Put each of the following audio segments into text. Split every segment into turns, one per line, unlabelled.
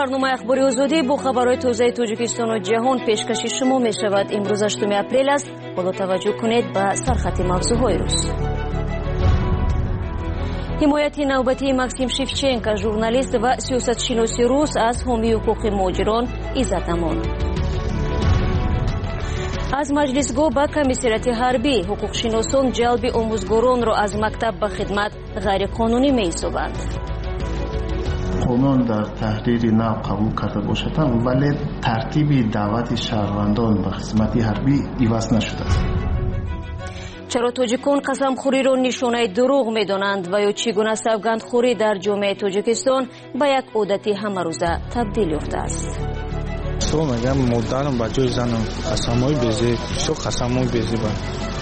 барномаи ахбори озодӣ бо хабарҳои тозаи Тоҷикистону ҷаҳон пешкаши шумо мешавад. имрӯз 8 апрел аст. боло таваҷҷӯҳ кунед ба сархати мавзӯъҳои рӯз. ҳимояти навбатии Максим Шевченко, журналист ва сиёсатшиноси рус, аз ҳомии ҳуқуқи муҳоҷирон иззат намонд. аз маҷлисгоҳ ба комиссарияти ҳарбӣ ҳуқуқшиносон ҷалби омӯзгоронро аз мактаб ба хидмат ғайриқонунӣ меҳисобанд.
қонун дар таҳрири нав қабул карда бошад, вале тартиби даъвати шаҳрвандон ба хизмати ҳарбӣ иваз нашудааст.
чаро тоҷикон қасамхӯриро нишонаи дурӯғ медонанд ва ё чӣ гуна савгандхӯрӣ дар ҷомеаи Тоҷикистон ба як одати ҳамарӯза табдил ёфтааст.
мегам модарам ба ҷои занам қасамҳои безе шо қасамҳои безе ба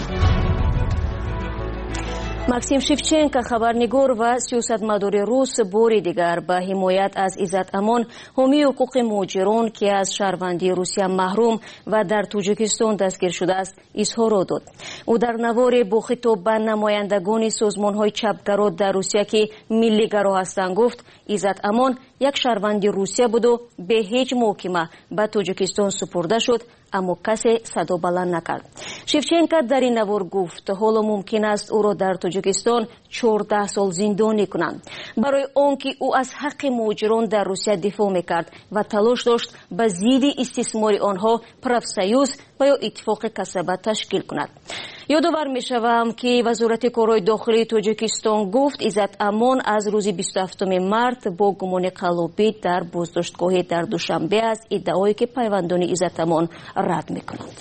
Максим Шевченко, хабарнигор ва сиёсатмадори рус, бори дигар ба ҳимоят аз Иззат Амон, ҳомии ҳуқуқи муҳоҷирон ки аз шаҳрвандии Русия маҳрум ва дар Тоҷикистон дастгир шудааст, изҳорот дод. ӯ дар наворе бо хитоб ба намояндагони созмонҳои чапгаро дар Русия ки миллигаро ҳастанд гуфт: Иззат Амон як шаҳрванди Русия буду бе ҳеҷ муҳокима ба Тоҷикистон супурда шуд, аммо касе садо баланд накард. Шевченко дар ин навор гуфт: ҳоло мумкин аст ӯро дар Тоҷикистон 14 сол зиндонӣ кунанд. барои он ки ӯ аз ҳаққи муҳоҷирон дар Русия дифоъ мекард ва талош дошт ба зидди истисмори онҳо профсоюз ва ё иттифоқи касаба ташкил кунад. ёдовар мешавам ки вазорати корҳои дохилии Тоҷикистон гуфт: Иззат Амон аз рӯзи 27 март бо гумони қаллобӣ дар боздоштгоҳи дар Душанбе аст. иддаое ки пайвандони Иззат Амон рад мекунанд.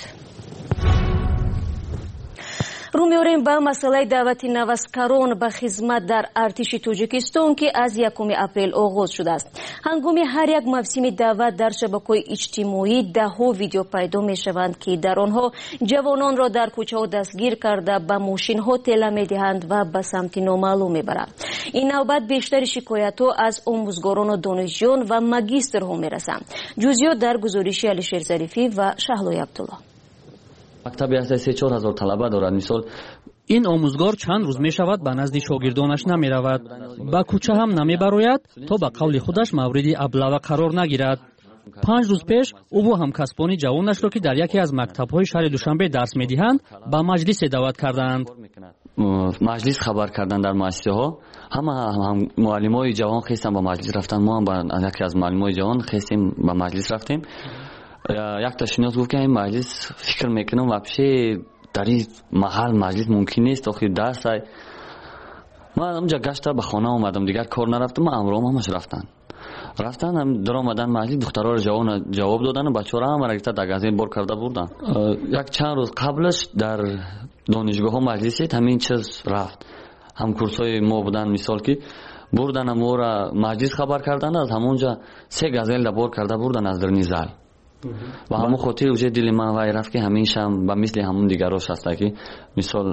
рӯ меорем ба масъалаи даъвати навазкарон ба хизмат дар артиши Тоҷикистон ки аз 1 апрел оғоз шудааст. ҳангоми ҳар як мавсими даъват дар шабакаҳои иҷтимоӣ даҳҳо видео пайдо мешаванд ки дар онҳо ҷавононро дар кӯчаҳо дастгир карда ба мошинҳо тела медиҳанд ва ба самти номаълум мебаранд. ин навбат бештари шикоятҳо аз омӯзгорону донишҷӯён ва магистрҳо мерасанд. ҷузъиёт дар гузориши Алишер Зарифӣ ва Шаҳлои Абдулло.
мактаби 3-4 ҳазор талаба дорад. мисол
ин омӯзгор чанд рӯз мешавад ба назди шогирдонаш намеравад, ба кӯча ҳам намебарояд, то ба қавли худаш мавриди аблава қарор нагирад. 5 рӯз пеш ӯ бо ҳамкасбони ҷавонашро ки дар яке аз мактабҳои шаҳри Душанбе дарс медиҳанд, ба маҷлисе даъват карданд.
маҷлис хабар кардан дар муассисаҳо, ҳама муаллимои ҷавон хестан ба маҷлис рафтан. мо ҳам ба яке аз муаллимои ҷавон хестем ба маҷлис рафтем. якта шинос гуфт ки ин маҷлис фикр мекунам вообще дар ин маҳал маҷлис мумкин нест, охир дарс ай. ман онҷа гашта ба хона омадам, дигар кор нарафтам. амроам ҳамаш рафтан дар омадан маҷлис, духтароро ҷавоб додан, бачаҳоро ҳамаро гирифта дагазин бор карда бурдан. як чанд рӯз қаблаш дар донишгоҳҳо маҷлиси ҳамин чиз рафт. ҳамкурсои мо будан, мисол ки бурдан моро маҷлис хабар кардан, аз ҳамонҷа 3 газелда бор карда бурдан аз дарни зал. ва ҳамон хотир уже дили ман вай рафт ки ҳамишам ба мисли ҳамон дигарош аста ки мисол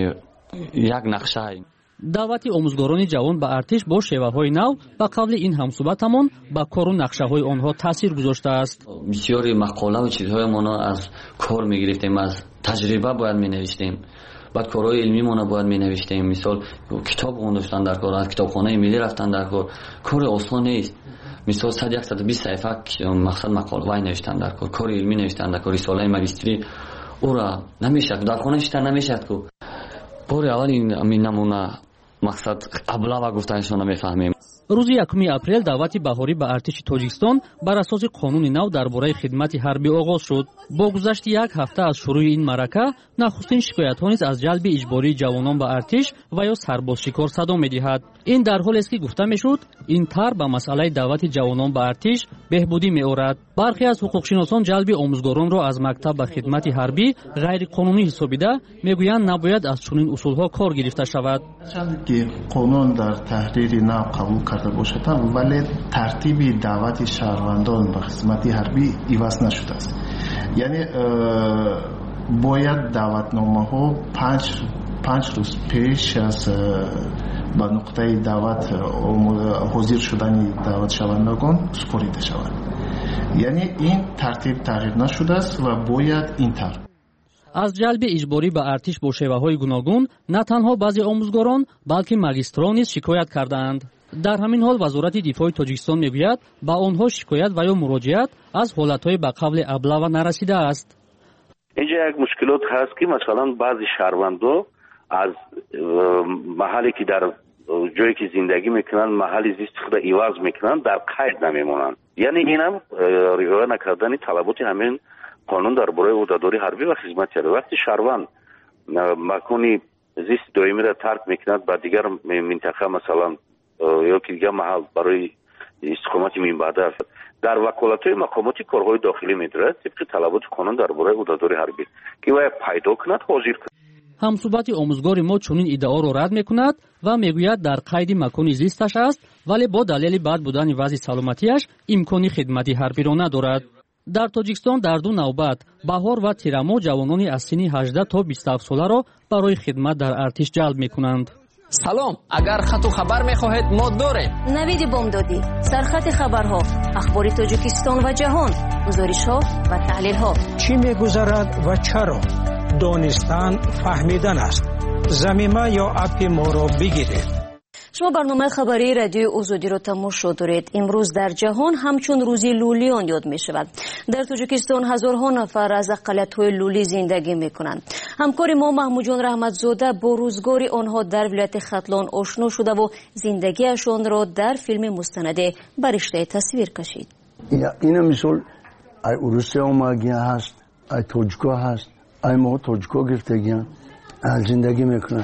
як нақша.
даъвати омӯзгорони ҷавон ба артиш бо шеваҳои нав ба қавли ин ҳамсуҳбатамон ба кору нақшаҳои онҳо таъсир гузоштааст.
бисёри мақола ва чизҳоямоно аз кор мегирифтем, аз таҷриба бояд менавиштем, баъд корҳои илмимона бояд менавиштем. мисол китоб хондоштан дар кор, аз китобхонаи миллӣ рафтан дар кор кори осон нест. мисол 100-120 саҳифа мақсад мақола вай навиштан дар кор, кори илмӣ навиштан дар кор, рисолаи магистри ура намешад, дар хона шита намешад ку. бори аввал ин намуна мақсад аблава гуфтанашона мефаҳмем.
рӯзи 1 апрел даъвати баҳорӣ ба артиши Тоҷикистон бар асоси қонуни нав дар бораи хидмати ҳарбӣ оғоз шуд. бо гузашти як ҳафта аз шурӯъи ин маърака, нахустин шикоятҳо низ аз ҷалби иҷбории ҷавонон ба артиш ва ё сарбозшикор садо медиҳад. ин дар ҳолест ки гуфта мешуд, ин тар ба масъалаи даъвати ҷавонон ба артиш беҳбудӣ меорад. бархе аз ҳуқуқшиносон ҷалби омӯзгоронро аз мактаб ба хидмати ҳарбӣ ғайриқонунӣ ҳисобида, мегӯянд набояд аз чунин усулҳо кор гирифта шавад.
ки қонун дар таҳрири нав қабул карда бошад, вале тартиби даъвати шаҳрвандон ба хизмати ҳарбӣ иваз нашудааст. яъне бояд даъватномаҳо 5 рӯз пеш аз ба нуқтаи даъват ҳозир шудани даъватшавандагон супорида шавад. яъне ин тартиб тағйир нашудааст ва бояд ин тар.
аз ҷалби иҷборӣ ба артиш бо шеваҳои гуногун на танҳо баъзе омӯзгорон, балки магистрон низ шикоят кардаанд. дар ҳамин ҳол вазорати дифоъи тоҷикистон мегӯяд ба онҳо шикоят ва ё муроҷиат аз ҳолатҳои ба қавли аблава нарасидааст.
اینجا یک مشکلات هست که مثلا بعضی شهروندان از محلی که در جایی که زندگی میکنن محل زیست خود عوض میکنن در قید نمیمونن. یعنی اینم رعایت نکردن طلبات همین قانون درباره عهدهداری حربی و خدمت کرده. وقتی شهروند مکانی زیست دائمی را ترک میکند با دیگر منطقه مثلا یا که دیگر محل برای استقامت میبرده در وکالت‌های مقامات کارهای داخلی می‌دارد طبق طلبات قانون درباره عهدهداری حربی که باید پیدا کند حاضر کند.
ҳамсӯҳбати омӯзгори мо чунин иддаоро рад мекунад ва мегӯяд дар қайди макони зисташ аст, вале бо далели бад будани вазъи саломатиаш имкони хидмати ҳарбиро надорад. дар тоҷикистон дар ду навбат баҳор ва тирамо ҷавонони аз синни 18 то 27 соларо барои хидмат дар артиш ҷалб мекунанд.
салом, агар хату хабар мехоҳед мо дорем.
навиди бомдодӣ, сархати хабарҳо, ахбори тоҷикистон ва ҷаҳон, гузоришҳо ва таҳлилҳо.
чӣ мегузарад ва чаро? донистан фаҳмидан аст. замима ё апи моро бигиред.
шумо барномаи хабарии радиои озодиро тамошо доред. имрӯз дар ҷаҳон ҳамчун рӯзи лулиён ёд мешавад. дар тоҷикистон ҳазорҳо нафар аз ақалиятҳои лулӣ зиндагӣ мекунанд. ҳамкори мо маҳмуҷон раҳматзода бо рӯзгори онҳо дар вилояти хатлон ошно шудаву зиндагиашонро дар филми мустанаде ба риштаи тасвир кашид.
ина мисол ай урусия омагия ҳаст, ай тоҷико ҳаст, ай мо тоҷико гирифтагиян зиндагӣ мекунанд.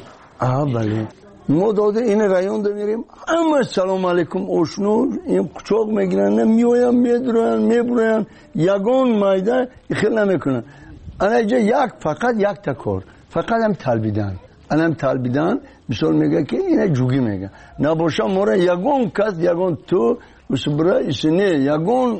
бале мо дода ин районда мирем, ҳама салом алейкум ошно ин қучоқ мегиранд, меоян медуранд мебуранд, ягон майда хел намекунанд. анаҷа як фақат якта кор, фақат ам талбидан. анам талбидан мисол мега ки ина ҷугӣ мега. набоша мора ягон кас ягон ту усбра исне ягон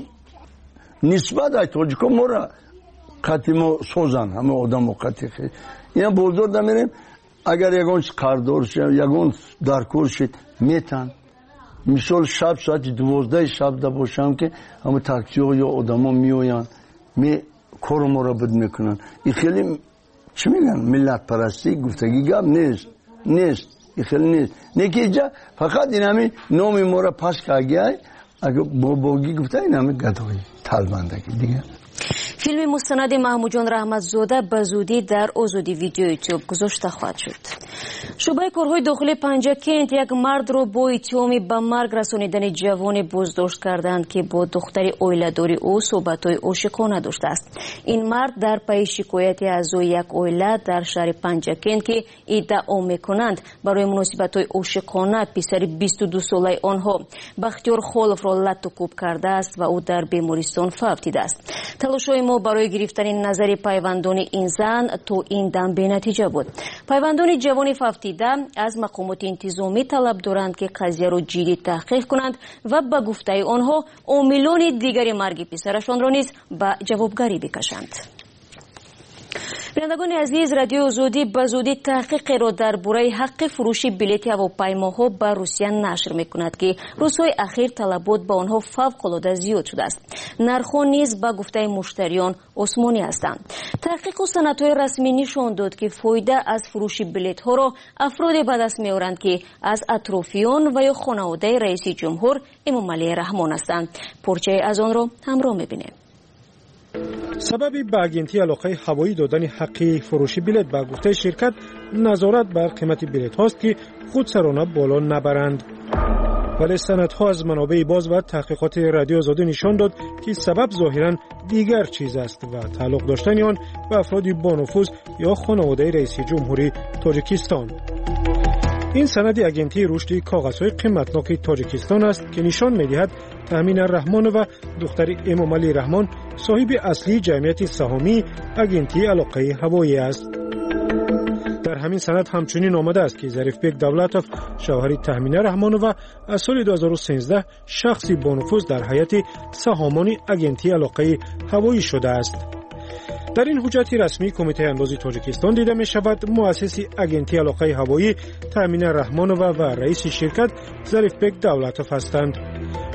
нисбат ай тоҷико мора қати мо созан, ҳама одамо қати хел. ина бозор да мерем, агар ягон қардор шед, ягон даркор шед метан. мисол шаб соати 12 шаб да бошам ки ҳама таксиҳо ё одамо меоян ме кору моро буд мекунанд. ин хеле чӣ мегӯянд миллатпарастӣ гуфтагӣ гап нест. ин хеле нест. неки иҷа фақат ин ҳамин номи моро паст кардагиай агар бобогӣ гуфта ин ҳамин гадоӣ талбандагӣ дигар.
филми мустанади маҳмуҷон раҳматзода ба зудӣ дар озоди видео ютуб гузошта хоҳад шуд. шӯъбаи корҳои дохилии панҷакент як мардро бо иттиҳоми ба марг расонидани ҷавоне боздошт карданд ки бо духтари оиладори ӯ суҳбатҳои ошикона доштааст. ин мард дар пайи шикояти аъзои як оила дар шаҳри панҷакент ки иддао мекунанд барои муносибатҳои ошикона писари 22 солаи онҳо бахтиёр холовро латту кӯб кардааст ва ӯ дар бемористон фавтидааст. талошҳои мо барои гирифтани назари пайвандони ин зан то ин дам бенатиҷа буд. пайвандони ҷавони фавтида аз мақомоти интизомӣ талаб доранд ки қазияро ҷиддӣ таҳқиқ кунанд ва ба гуфтаи онҳо омилони дигари марги писарашонро низ ба ҷавобгарӣ бикашанд. бинандагони азиз, радиои озодӣ ба зудӣ таҳқиқеро дар бораи ҳаққи фурӯши билети ҳавопаймоҳо ба Русия нашр мекунад ки рӯзҳои ахир талабот ба онҳо фавқулода зиёд шудааст. нархҳо низ ба гуфтаи муштариён осмонӣ ҳастанд. таҳқиқу санадҳои расмӣ нишон дод ки фоида аз фурӯши билетҳоро афроде ба даст меоранд ки аз атрофиён ва ё хонаводаи раиси ҷумҳур Эмомалӣ Раҳмон ҳастанд. порчае аз онро ҳамроҳ мебинем.
сабаби ба агентии алоқаи ҳавоӣ додани ҳаққи фурӯши билет ба гуфтаи ширкат назорат бар қимати билетҳост ки худсарона боло набаранд. вале санадҳо аз манобеи боз ва таҳқиқоти радиои озодӣ нишон дод ки сабаб зоҳиран дигар чиз аст ва тааллуқ доштани он ба афроди бонуфуз ё хонаводаи раиси ҷумҳури Тоҷикистон. ин санади агентии рушди коғазҳои қиматноки Тоҷикистон аст ки нишон медиҳад Таъмина Раҳмонова духтари Эмомалӣ Раҳмон соҳиби аслии ҷамъияти саҳомии агентии алоқаи ҳавоӣ аст. дар ҳамин санад ҳамчунин омадааст ки Зарифбек Давлатов шавҳари Таъмина Раҳмонова аз соли 2013 шахси бонуфуз дар ҳайати саҳомони агентии алоқаи ҳавоӣ шудааст. дар ин ҳуҷҷати расмии Кумитаи андози Тоҷикистон дида мешавад муассиси агентии алоқаи ҳавоӣ Таъмина Раҳмонова ва раиси ширкат Зарифбек Давлатов ҳастанд.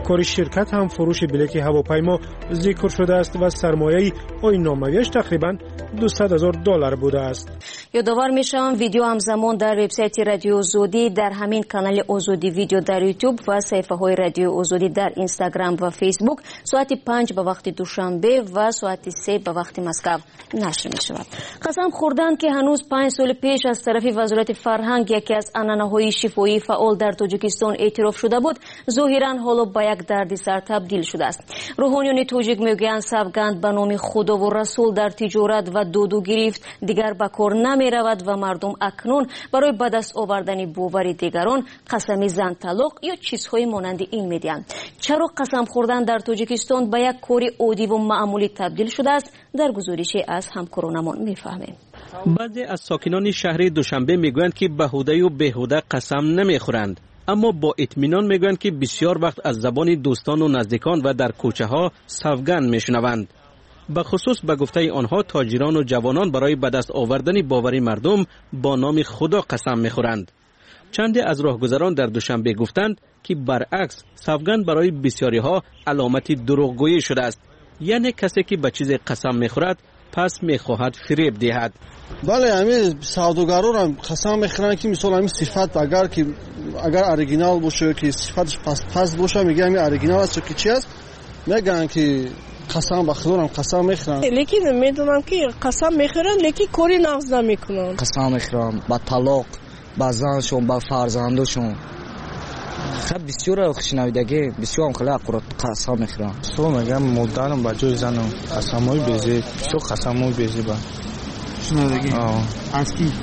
کار شرکت هم فروش بلیط هواپیما ذکر شده است و سرمایه آیین نامویش تقریبا $200,000 بوده است.
یادآور میشم ویدیو همزمان در وبسایت رادیو آزادی، در همین کانال آزادی ویدیو در یوتیوب و صفحه های رادیو آزادی در اینستاگرام و فیسبوک ساعت 5 به وقت دوشنبه و ساعت 3 به وقت مسکو نشر می شود. قسم خوردن که هنوز 5 سال پیش از طرف وزارت فرهنگ یکی از عنعنه‌های شفایی فعال در تاجیکستان اعتراف شده بود، ظاهراً حالا به یک دردسر تبدیل شده است. روحانیان تاجیک میگویند سوگند به نام خدا و رسول در تجارت و دودو گرفت دیگر به کار نمی رود و مردم اکنون برای به دست آوردن باور دیگران قسم زن طلاق یا چیزهای مانند این میدهند. چرا قسم خوردن در تاجیکستان به یک کار عادی و معمولی تبدیل شده است؟ در گزارشی از همکارانمان میفهمیم.
بعضی از ساکنان شهر دوشنبه میگویند که بهوده و بیهوده قسم نمیخورند، اما با اطمینان میگویند که بسیار وقت از زبان دوستان و نزدیکان و در کوچه ها سوگند میشنوند. به خصوص به گفته آنها تاجران و جوانان برای به دست آوردن باور مردم با نام خدا قسم میخورند. چندی از راهگذران در دوشنبه گفتند که برعکس سوگند برای بسیاری ها علامت دروغگویی شده است، یعنی کسی که به چیز قسم میخورد پس میخواهد فریب دهد.
بله، همین سوداگران هم قسم میخورند که مثلا همین صفت اگر اوریجینال باشه که صفتش پس باشه میگه همین اوریجینال است که چی است، میگن که قسم به خدا هم قسم میخورن،
لیکن میدونم که قسم میخورن لیکن کاری نقض نمیکنن.
قسم میخورن با طلاق، با زنشون، با فرزندشون. خب بسیار خوشنودگی، بسیار هم خلاق قسم میخورن.
سو میگم مادرم با جای زنم قسمای بیزی، بسیار قسمای بیزی با
خوشنودگی. از کی؟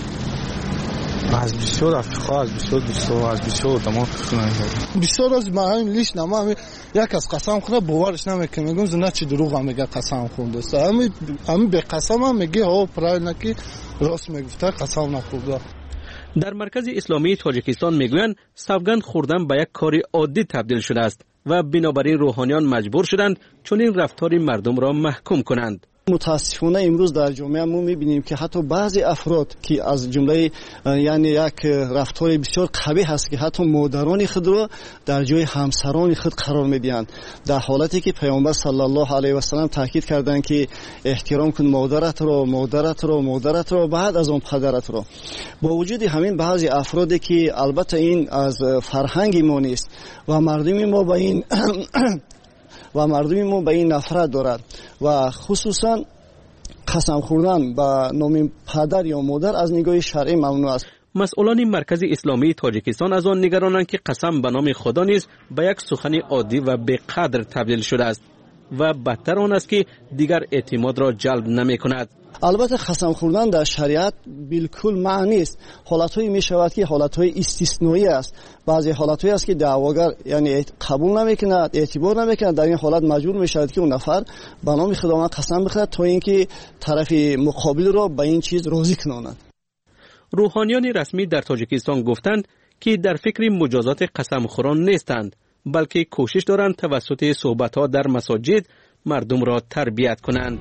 از بسیار افریقا، از بسیار تمام خوشنودگی.
بسیار از ما همین لیش نما یک از قسم خورده باورش نمیکنه، میگم زنه چی دروغ هم میگه قسم خورده است. همین به قسم هم میگه ها پرای نکی راست میگفته قسم نخورده.
در مرکز اسلامی تاجیکستان میگویند سوگند خوردن به یک کار عادی تبدیل شده است و بنابراین روحانیان مجبور شدند چون این رفتار مردم را محکوم کنند.
متاسفانه امروز در جامعه ما میبینیم که حتی بعضی افراد که از جمله یعنی یک رفتار بسیار قبیح هست که حتی مادران خود را در جای همسران خود قرار میدهند، در حالتی که پیامبر صلی الله علیه و سلم تاکید کردند که احترام کن مادرت را بعد از آن پدرت را. با وجود همین بعضی افرادی که البته این از فرهنگ ما نیست و مردم ما به این نفرت دارد و خصوصا قسم خوردن به نام پدر یا مادر از نگاه شرعی ممنوع است.
مسئولان مرکز اسلامی تاجیکستان از آن نگرانند که قسم به نام خدا نیز به یک سخن عادی و بی‌قدر تبدیل شده است و بدتر آن است که دیگر اعتماد را جلب نمی کند.
البته قسم خوردن در شریعت بالکل معنی است. حالت‌هایی می‌شود که حالت‌های استثنایی است. بعضی حالت‌هایی است که دعواگر یعنی قبول نمی‌کند، اعتبار نمی‌کند، در این حالت مجبور می‌شود که اون نفر به نام خداوند قسم بخورد تا اینکه طرف مقابل را به این چیز راضی کناند.
روحانیان رسمی در تاجیکستان گفتند که در فکر مجازات قسمخوران نیستند، بلکه کوشش دارند توسط صحبت‌ها در مساجد مردم را تربیت کنند.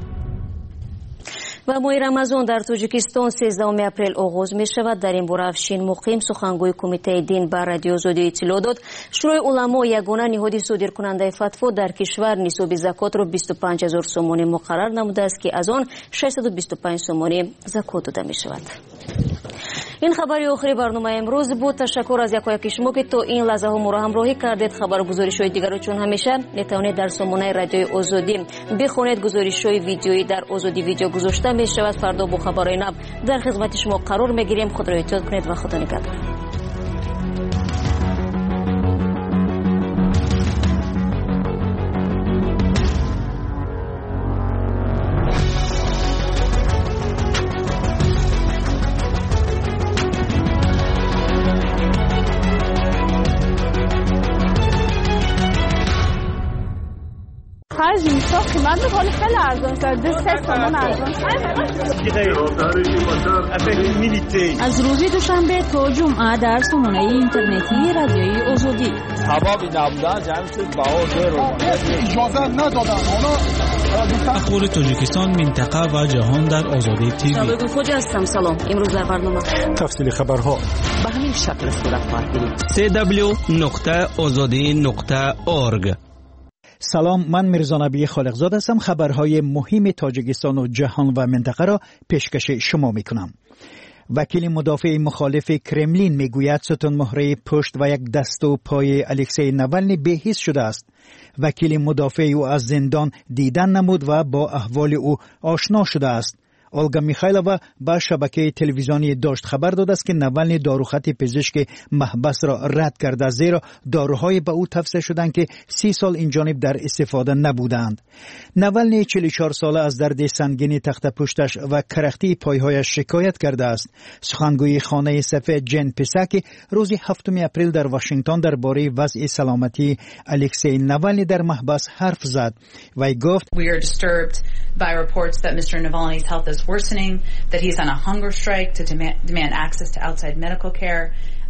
و ماه رمضان در تاجیکستان 13 اپریل آغاز می شود. در این باره افشین مقیم سخنگوی کمیته دین بر رادیو آزادی اطلاع داد شورای علما یگانه نهادی صادر کننده فتوا در کشور نصاب زکات را 25,000 سومانی مقرر نموده است که از آن 625 سومانی زکات داده می شود. این خبری آخری برنامه امروز بود. تشکر از یکایک شما که تا این لحظه ها ما را همراهی کردید. خبر و گزارش‌های دیگر را چون همیشه میتوانید در سامانه رادیو آزادی بخونید. گزارش‌های ویدیویی در آزادی ویدیو گذاشته می شود. فردا با خبرهای نو در خدمت شما قرار میگیریم. خود را احتیاط کنید و خدا نگهدار.
خیلی ارزان شده 3 تومان ارزان
از روز دوشنبه تا جمعه در سامانه اینترنتی رادیوی آزادی
ثوابی نبودن جمع شد با
اجازه ندادن
اخبار تاجیکستان منطقه و جهان در آزادی تیوی.
سابق فوجی هستم. سلام. امروز در برنامه
تفصیل خبرها
به همین شکل صورت خواهد گرفت. www.azadi.org
سلام، من میرزا نبی خالقزاد هستم. خبرهای مهم تاجیکستان و جهان و منطقه را پیشکش شما میکنم. وکیل مدافع مخالف کرملین میگوید ستون مهره پشت و یک دست و پای الکسی ناولنی به‌هیچ شده است. وکیل مدافع او از زندان دیدن نمود و با احوال او آشنا شده است. اولگا میخایلووا با شبکه تلویزیونی داشت خبر داده است که ناولنی داروخط پزشک محبس را رد کرده، زیرا داروهای به او توصیه شدند که 30 سال این جانب در استفاده نبودند. ناولنی 44 ساله از درد سنگین تخت پشتش و کرختی پایهایش شکایت کرده است. سخنگوی خانه سفید جن پساکی روز 7 اپریل در واشنگتن درباره وضع سلامتی الکسی ناولنی در محبس حرف زد و گفت
We are disturbed by reports that Mr. Navalny's health is worsening, that he's on a hunger strike to demand access to outside medical care.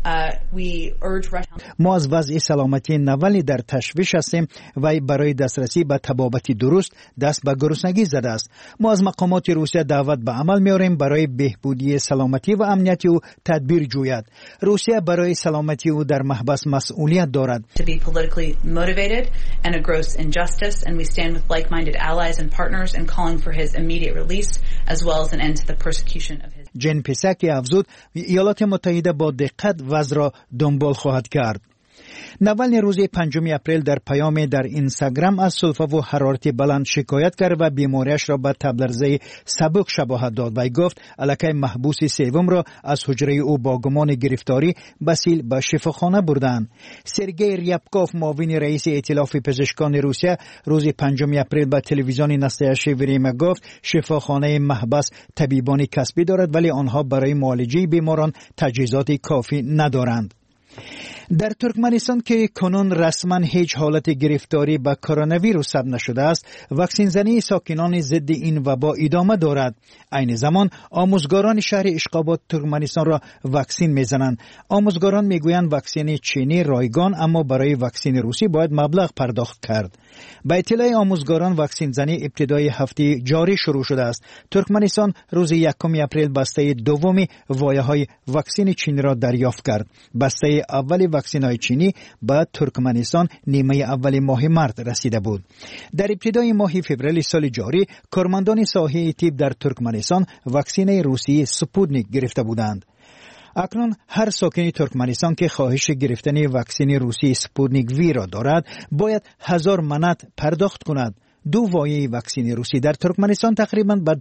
ما از وضع سلامتی ناولنی در تشویش هستیم و برای دسترسی به طبابت درست دست به گرسنگی زده است. ما از مقامات روسیه دعوت به عمل می‌آوریم برای بهبودی سلامتی و امنیت او تدبیر جوید. روسیه برای سلامتی او در محبس مسئولیت دارد.
To be politically motivated and a gross injustice, and we stand with like-minded allies and partners in calling for his immediate release as well as an end to the persecution of his.
جن پساکی افزود ایالات متحده با دقت وضع را دنبال خواهد کرد. ناولنی روز 5 اپریل در پیام در اینستاگرام از سلفه و حرارت بلند شکایت کرد و بیماریش را به تب لرزه سبک شباهت داد و گفت علاقه محبوس سوم را از حجره او با گمان گرفتاری بسیل به شفاخانه بردند. سرگئی ریابکوف معاون رئیس ائتلاف پزشکان روسیه روز 5 اپریل به تلویزیون نستعلیق وریما گفت شفاخانه محبس طبیبان کسبی دارد ولی آنها برای معالجه بیماران تجهیزات کافی ندارند. در ترکمنستان که کنون رسما هیچ حالت گرفتاری به کرونا ویروس ثبت نشده است، واکسین زنی ساکنان ضد این وبا ادامه دارد. عین زمان آموزگاران شهر اشقاباد ترکمنستان را واکسین میزنند. آموزگاران میگویند واکسین چینی رایگان، اما برای واکسین روسی باید مبلغ پرداخت کرد. با اطلاع آموزگاران واکسین زنی ابتدای هفته جاری شروع شده است. ترکمنستان روز 1 اپریل بسته دومی وایه‌های واکسین چینی را دریافت کرد. بسته اولی واکسین‌های چینی به ترکمنستان نیمه اول ماه مارس رسیده بود. در ابتدای ماه فوریه سال جاری کارمندان ساحه طب در ترکمنستان واکسین روسی سپوتنیک گرفته بودند. اکنون هر ساکن ترکمنستان که خواهش گرفتن واکسن روسی سپوتنیک وی را دارد باید 1000 منات پرداخت کند. 2 وایه واکسن روسی در ترکمنستان تقریباً به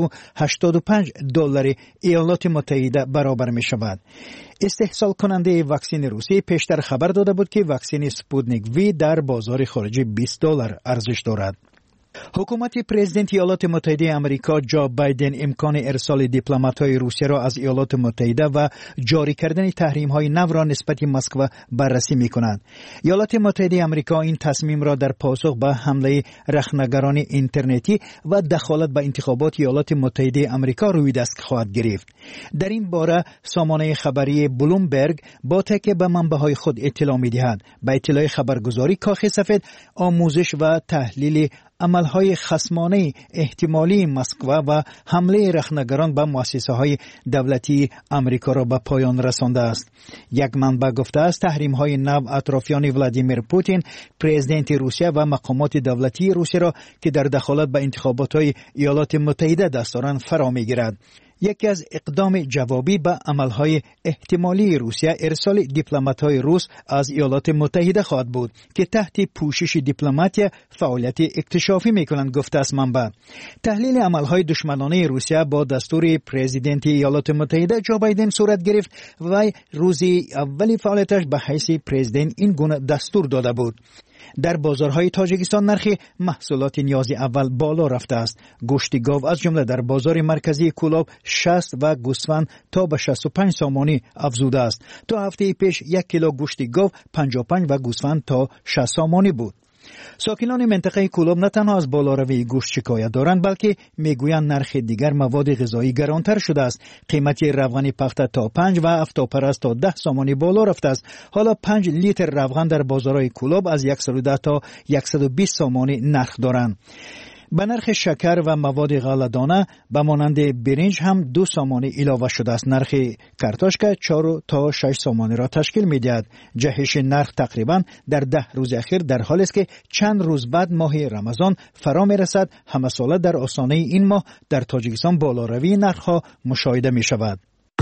$285 ایالات متحده برابر می شود. استحصال کننده واکسن روسی پیشتر خبر داده بود که واکسن سپوتنیک وی در بازار خارجی $20 ارزش دارد. حکومت پرزیدنت ایالات متحده آمریکا جو بایدن امکان ارسال دیپلمات‌های روسیه را از ایالات متحده و جاری کردن تحریم‌های نو را نسبت مسکو بررسی می‌کند. ایالات متحده آمریکا این تصمیم را در پاسخ به حمله رخنه‌گران اینترنتی و دخالت به انتخابات ایالات متحده آمریکا روی دست خواهد گرفت. در این باره سامانه خبری بلومبرگ با تکیه به منبع‌های خود اطلاع می‌دهد. با اطلاع خبرگزاری کاخ سفید آموزش و تحلیل عملهای خصمانه احتمالی مسکو و حمله رخنه‌گران به مؤسسه‌های دولتی آمریکا را به پایان رسانده است. یک منبع گفته است تحریم‌های نو اطرافیان ولادیمیر پوتین، پرزیدنت روسیه و مقامات دولتی روسیه را که در دخالت به انتخابات ایالات متحده دست دارند فرا می‌گیرد. یکی از اقدام جوابی به عملهای احتمالی روسیه ارسال دیپلمات‌های روس از ایالات متحده خواهد بود که تحت پوشش دیپلماتیا فعالیت اکتشافی می‌کنند، گفته است منبع. تحلیل عملهای دشمنانه روسیه با دستور پرزیدنت ایالات متحده جو بایدن صورت گرفت و روز اولی فعالیتش به حیث پرزیدنت این گونه دستور داده بود. در بازارهای تاجیکستان نرخ محصولات نیاز اول بالا رفته است. گوشت گاو از جمله در بازار مرکزی کولاب 60 و گوسفند تا به 65 سامانی افزوده است. تا هفته پیش 1 کیلو گوشت گاو 55 و گوسفند تا 60 سامانی بود. ساکنان منطقه کولاب نه تنها از بالاروی گوشت شکایت دارند بلکه میگویند نرخ دیگر مواد غذایی گرانتر شده است. قیمت روغن پخته تا 5 و افتاپرست تا 10 سامانی بالا رفته است. حالا 5 لیتر روغن در بازارهای کولاب از 110 تا 120 سامانی نرخ دارند. به نرخ شکر و مواد غله‌دانه به مانند برنج هم 2 سامانی اضافه شده است. نرخ کارتوشکا 4 تا 6 سامانی را تشکیل می‌دهد. جهش نرخ تقریبا در 10 روز اخیر در حالی است که چند روز بعد ماه رمضان فرا می‌رسد. همه ساله در آستانه این ماه در تاجیکستان بالاروی نرخ‌ها مشاهده می‌شود.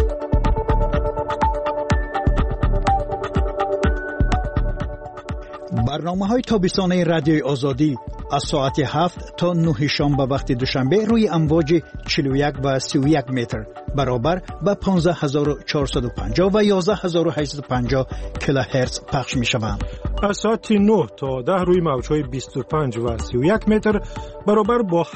برنامه‌های تابستانه رادیوی آزادی از ساعت 7 تا 9 شام به وقت دوشنبه روی امواج 41 و 31 متر برابر به 15450 و 11850 کیلوهرتز پخش می‌شوند.
از ساعت 9 تا 10 روی موج‌های 25 و 31 متر برابر با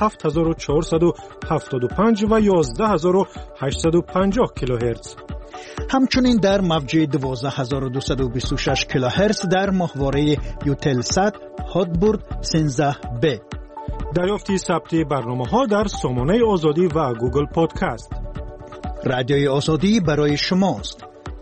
7475 و 11850 کیلوهرتز.
همچنین در موج 12226 کیلوهرتز در ماهواره یوتلسات هاتبورد 13B.
دریافتی ثبت برنامه‌ها در سامانه آزادی و گوگل پادکست.
رادیوی آزادی برای شماست.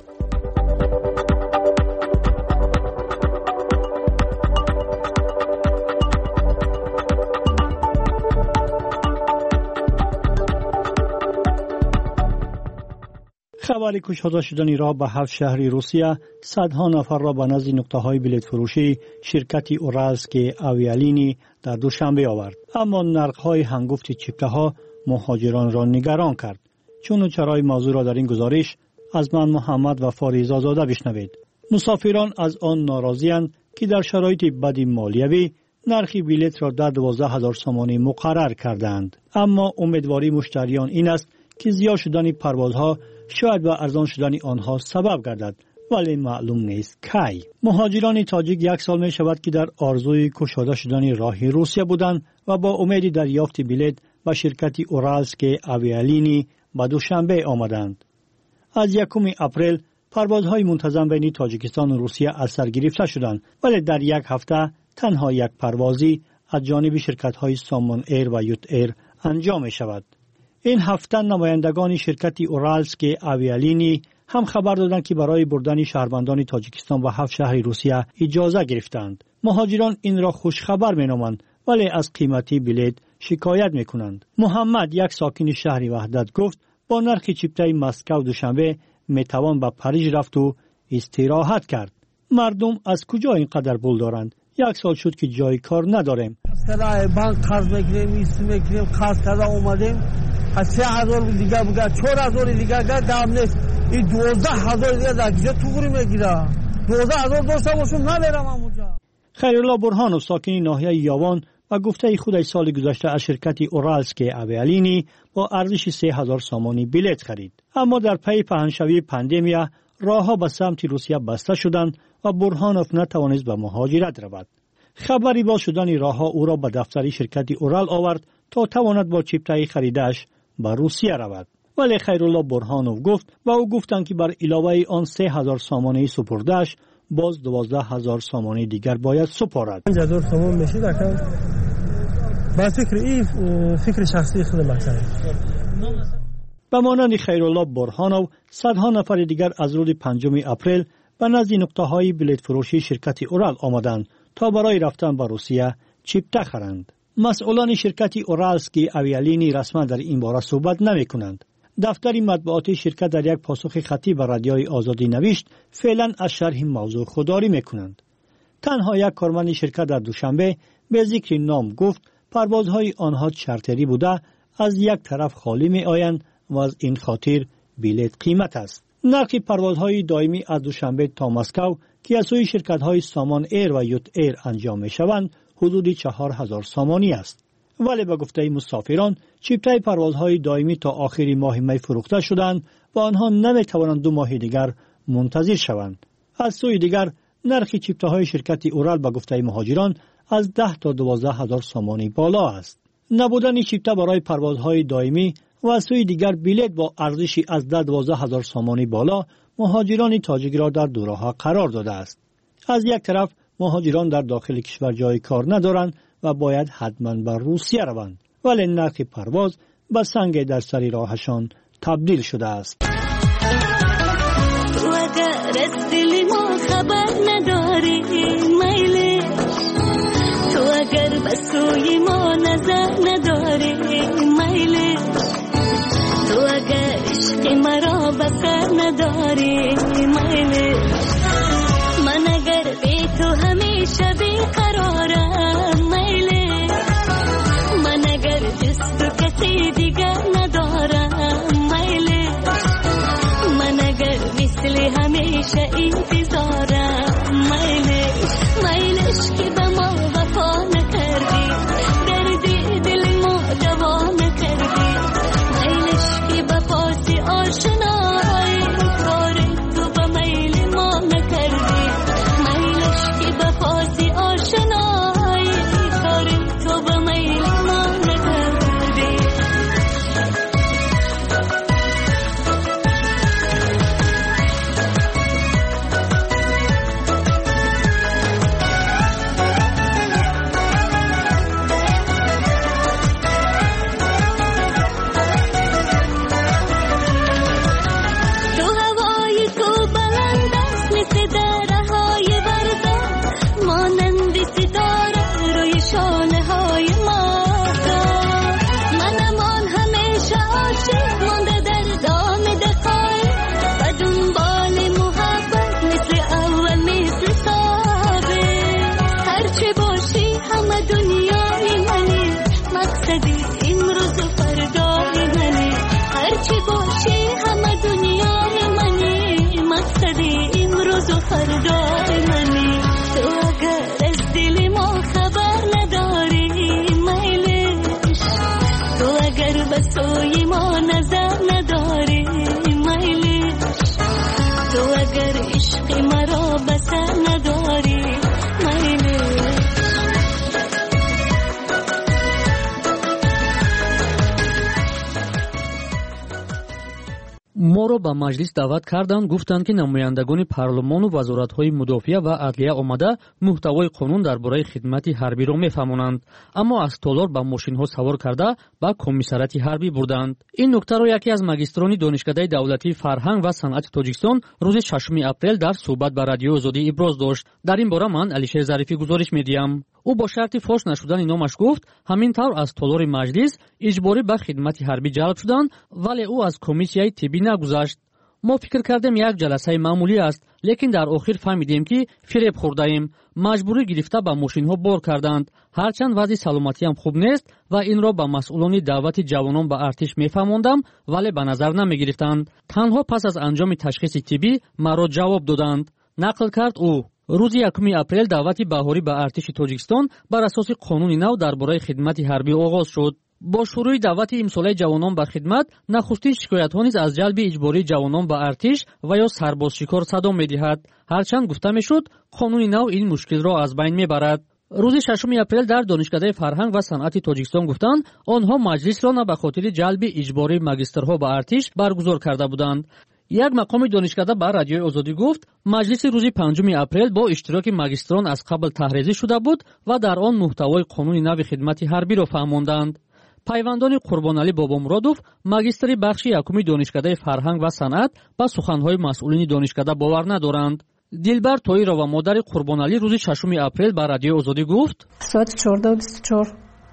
خبر کشته شدن را به 7 شهر روسیه صدها نفر را به نزد نقطه‌های بلیط فروشی شرکت اورالسک آویالینی در دوشنبه آورد. اما نرخ‌های هنگفت چیپته‌ها مهاجران را نگران کرد. چون چرای موضوع را در این گزارش از من محمد و فاریزا زاده بشنوید. مسافران از آن ناراضی‌اند که در شرایط بد مالیوی نرخ بلیط را در 12000 سامانی مقرر کردند. اما امیدواری مشتریان این است که زیاد شدن پروازها شاید به ارزان شدن آنها سبب گردد، ولی معلوم نیست کی. مهاجران تاجیک 1 سال می شود که در آرزوی کشاده شدن راه روسیه بودند و با امید دریافت بلیط به شرکت اورالسک آویالینی به دوشنبه آمدند. از 1 اپریل پروازهای منتظم بین تاجیکستان و روسیه از سر گرفته شدند، ولی در 1 هفته تنها 1 پروازی از جانب شرکت‌های سامان ایر و یوت ایر انجام می شود. این هفته نمایندگان شرکت اورالسک آویالینی هم خبر دادند که برای بردن شهروندان تاجیکستان و 7 شهر روسیه اجازه گرفتند. مهاجران این را خوش خبر می‌نامند، ولی از قیمتی بلیط شکایت می‌کنند. محمد، یک ساکن شهر وحدت، گفت با نرخ چیپته مسکو دوشنبه می‌توان به پاریژ رفت و استراحت کرد. مردم از کجا اینقدر پول دارند؟ 1 سال شد که جای کار نداریم.
از بانک قرض می‌گیریم، قرض کرده اومدیم. از 3000 دیگه بگه 4000 دیگه دام نیست. این 12000 دیگه در کجا توگوری میگیره؟ 12000 داشته باشم نمیرم اونجا.
خیرالله برهانوف ساکن ناحیه یاوان و گفته خودش سال گذشته از شرکت اورالسک آویالینی با ارزش 3000 سامانی بلیط خرید. اما در پی پهنشوی پاندمیا راهها به سمت روسیه بسته شدند و برهانوف نتوانست به مهاجرت رود. خبری با شدن راهها او را به دفتر شرکت اورال آورد تا تواند با چیپته خریدش به روسیه رود. ولی خیرالله برهانوف گفت و او گفتند که بر علاوه آن 3000 سامانی سپردهش باز 12000 سامانی دیگر باید سپارد.
5000 سامان میشه دکتر. با فکر شخصی خودم مثلا.
به مانند خیرالله برهانوف صدها نفر دیگر از روز 5 اپریل به نزد نقطه‌های بلیط فروشی شرکت اورال آمدند تا برای رفتن به روسیه چیپته خرند. مسئولان شرکت اورالسک آویالینی رسما در این باره صحبت نمی‌کنند. دفتر مطبوعاتی شرکت در یک پاسخ خطی به رادیوی آزادی نوشت فعلا از شرح موضوع خودداری می‌کنند. تنها یک کارمند شرکت در دوشنبه به ذکر نام گفت پروازهای آنها چارتری بوده از یک طرف خالی می‌آیند و از این خاطر بلیط قیمت است. نرخ پروازهای دائمی از دوشنبه تا مسکو که از سوی شرکت‌های سامان ایر و یوت ایر انجام می‌شوند حدود 4000 سامانی است. ولی به گفته مسافران چیپته پروازهای دائمی تا آخر ماه می فروخته شدند و آنها نمی‌توانند 2 ماه دیگر منتظر شوند. از سوی دیگر نرخ چیپته‌های شرکت اورال به گفته مهاجران از 10 تا 12000 سامانی بالا است. نبودن چیپته برای پروازهای دائمی و از سوی دیگر بلیط با ارزشی از 12000 سامانی بالا مهاجران تاجیک را در دوراها قرار داده است. از یک طرف مهاجران در داخل کشور جای کار ندارند و باید حتما به روسیه روند، ولی نرخ پرواز به سنگ در سر راهشان تبدیل شده است.
تو اگر از دل ما خبر نداری میلی، تو اگر به سوی ما نظر نداری من اگر بی تو همیشه بیقرارم میله من اگر جز تو کسی دیگر ندارم میله من اگر مثل همیشه انتظارم میلش که به ما وفا نکردی دردی دل ما دوا نکردی میلش که به پاس آشنایی کار تو به میل ما نکردی میلش که به پاس آشنایی کار تو به میل ما نکردی सोई मो नजर न दौरी मैलिश तो अगर इश्क मरो बसर न दौरी मैलिश
моро ба маҷлис даъват карданд, гуфтанд ки намояндагони парлумону вазоратҳои мудофиа ва адлия омада муҳтавои қонун дар бораи хидмати ҳарбиро мефаҳмонанд, аммо аз толор ба мошинҳо савор карда ба комиссарияти ҳарбӣ бурданд. ин нуктаро яке аз магистрони донишкадаи давлатии фарҳанг ва санъати тоҷикистон рӯзи 6 апрел дар суҳбат ба радиои озодӣ иброз дошт. дар ин бора ман Алишер Зарифӣ гузориш медиҳам. ӯ бо шарти фош нашудани номаш гуфт ҳамин тавр аз толори маҷлис иҷборӣ ба хидмати ҳарбӣ ҷалб шуданд, вале ӯ аз комиссияи тиббӣ нагузашт. мо фикр кардем як ҷаласаи маъмулӣ аст, лекин дар охир фаҳмидем ки фиреб хӯрдаем. маҷбурӣ гирифта ба мошинҳо бор карданд. ҳарчанд вазъи саломатиам хуб нест ва инро ба масъулони давлати ҷавонон ба артиш мефаҳмондам, вале ба назар намегирифтанд. танҳо пас аз анҷоми ташхиси тиббӣ маро ҷавоб доданд, нақл кард ӯ. рӯзи 1 апрел давлати баҳорӣ ба артиши тоҷикистон бар асоси қонуни нав дар бораи хидмати ҳарбӣ оғоз шуд. бо шурӯи давлати имсолаи ҷавонон ба хидмат нахустин шикоятҳо низ аз ҷалби иҷбории ҷавонон ба артиш ва ё сарбозшикор садо медиҳад. ҳарчанд гуфта мешуд қонуни нав ин мушкилро аз байн мебарад. рӯзи 6 апрел дар донишкадаи фарҳанг ва санъати тоҷикистон гуфтанд онҳо маҷлисро на ба хотири ҷалби иҷбории магистрҳо ба артиш баргузор карда буданд. як мақоми донишкада ба радиои озодӣ гуфт маҷлиси рӯзи 5 апрел бо иштироки магистрон аз қабл таҳризӣ шуда буд ва дар он муҳтавои қонуни нави хидмати ҳарбиро фаҳмонданд. пайвандони Қурбоналӣ Бобомуродов, магистри бахши 1 донишкадаи фарҳанг ва санъат, ба суханҳои масъулини донишкада бовар надоранд. дилбар Тоирова, модари Қурбоналӣ, рӯзи 6 апрел ба радиои озодӣ гуфт
соати 14:24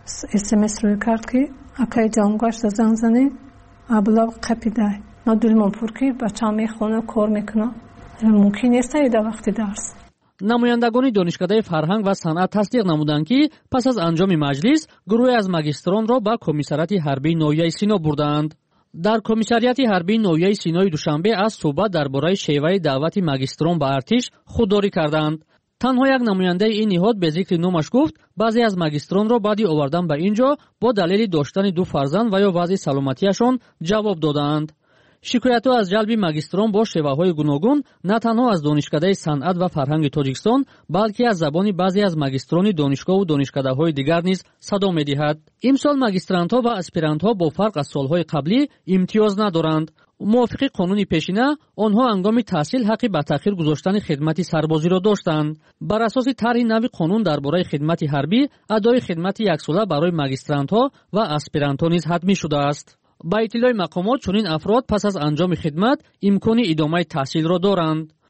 смс рӯй кард ки акаи ҷавонгашта занг зани аблав қапидай ма дилмон пур ки бачаам мехона кор мекуна мумкин нест ида вақти дарс.
намояндагони донишкадаи фарҳанг ва санъат тасдиқ намуданд ки пас аз анҷоми маҷлис гурӯҳе аз магистронро ба комиссарияти ҳарбии ноҳияи Сино бурданд. дар комиссарияти ҳарбии ноҳияи Синои Душанбе аз суҳбат дар бораи шеваи даъвати магистрон ба артиш худдорӣ карданд. танҳо як намояндаи ин ниҳод бе зикри номаш гуфт баъзе аз магистронро баъди овардан ба ин ҷо бо далели доштани 2 фарзанд ва ё вазъи саломатиашон ҷавоб додаанд. шикоятҳо аз ҷалби магистрон бо шеваҳои гуногун на танҳо аз донишкадаи санъат ва фарҳанги Тоҷикистон, балки аз забони баъзе аз магистрони донишгоҳу донишкадаҳои дигар низ садо медиҳад. имсол магистрантҳо ва аспирантҳо бо фарқ аз солҳои қаблӣ имтиёз надоранд. мувофиқи қонуни пешина, онҳо ҳангоми таҳсил ҳаққи ба таъхир гузоштани хидмати сарбозиро доштанд. бар асоси тарҳи нави қонун дар бораи хидмати ҳарбӣ, адои хидмати яксола барои магистрантҳо ва аспирантҳо низ ҳатмӣ шудааст. ба иттилои мақомот чунин афрод пас аз анҷоми хидмат имкони идомаи таҳсилро доранд.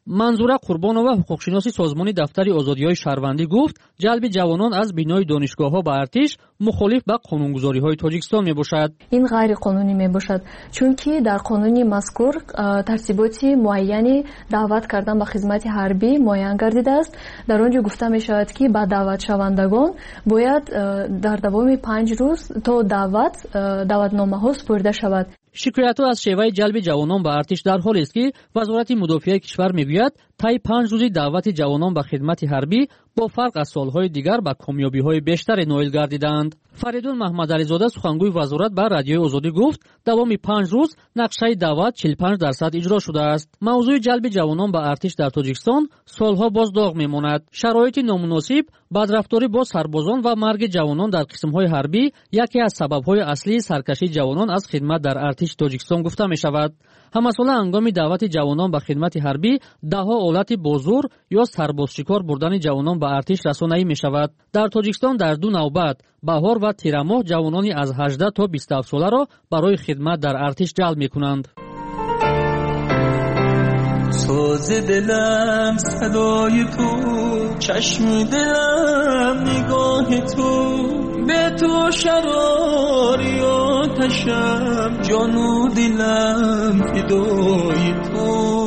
منظوره قربانова ҳуқуқшиноси созмони дафтари озодиҳои шаҳрвандӣ гуфт ҷалби ҷавонон аз бинои донишгоҳҳо ба артиш мухолиф ба қонунгузориҳои тоҷикистон мебошад.
ин ғайриқонунӣ мебошад, чунки дар қонуни мазкур тартиботи муайяни даъват кардан ба хизмати ҳарбӣ муайян гардидааст. дар он ҷо гуфта мешавад ки ба даъватшавандагон бояд дар давоми 5 рӯз то даъватномаҳо супурда шавад.
шикоятҳо аз шеваи ҷалби ҷавонон ба артиш дар ҳолест ки вазорати мудофиаи кишвар мегӯяд таи 5 рӯзи даъвати ҷавонон ба хидмати ҳарбӣ бо фарқ аз солҳои дигар ба комёбиҳои бештаре ноил гардидаанд. фаридун маҳмадализода сухангӯи вазорат ба радиои озодӣ гуфт давоми 5 рӯз нақшаи даъват 45% иҷро шудааст. мавзӯи ҷалби ҷавонон ба артиш дар тоҷикистон солҳо боз доғ мемонад. шароити номуносиб, бадрафторӣ бо сарбозон ва марги ҷавонон дар қисмҳои ҳарбӣ яке аз сабабҳои аслии саркашии ҷавонон аз хидмат дар артиши тоҷикистон гуфта мешавад. ҳамасола ҳангоми даъвати ҷавонон ба хидмати ҳарбӣ даҳҳо олати бозур ё сарбозшикор бурдани ҷавонон ба артиш расонаӣ мешавад. дар тоҷикистон дар 2 навбат баҳор ва тирамоҳ ҷавонони аз 18 то 27 соларо барои хидмат дар артиш ҷалб мекунанд.
ساز دلم صدای تو، چشم دلم نگاه تو، به تو شراری آتشم، جان و دلم فدای تو.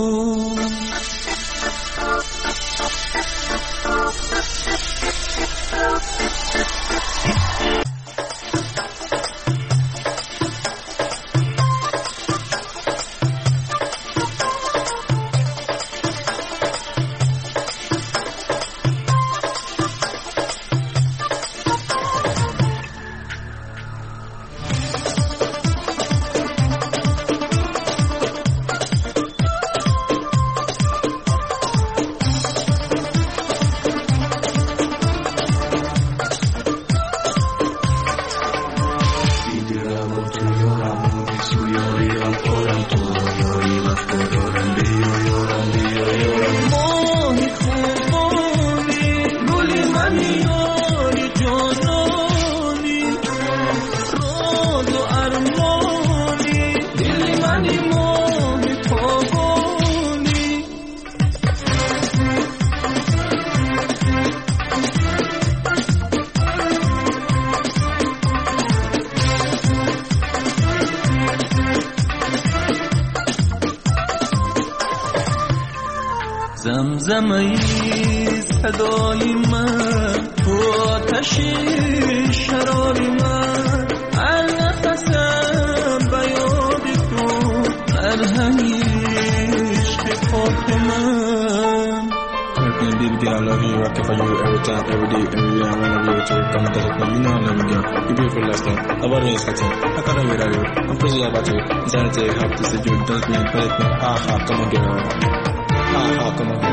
زمزمه‌ای صدای من تو آتش شرار من، هر نفسم به یاد تو مرهمی عشق پاک من.
Baby girl, I love you, rockin' for you every time, every day, every year. I wanna be with you, come and touch me, you know I love you, girl. You beautiful last time, about me is cutting. I can't wait at you, I'm crazy about you. I'm trying to tell you how to say you, don't me, but me, come on, girl. Come on.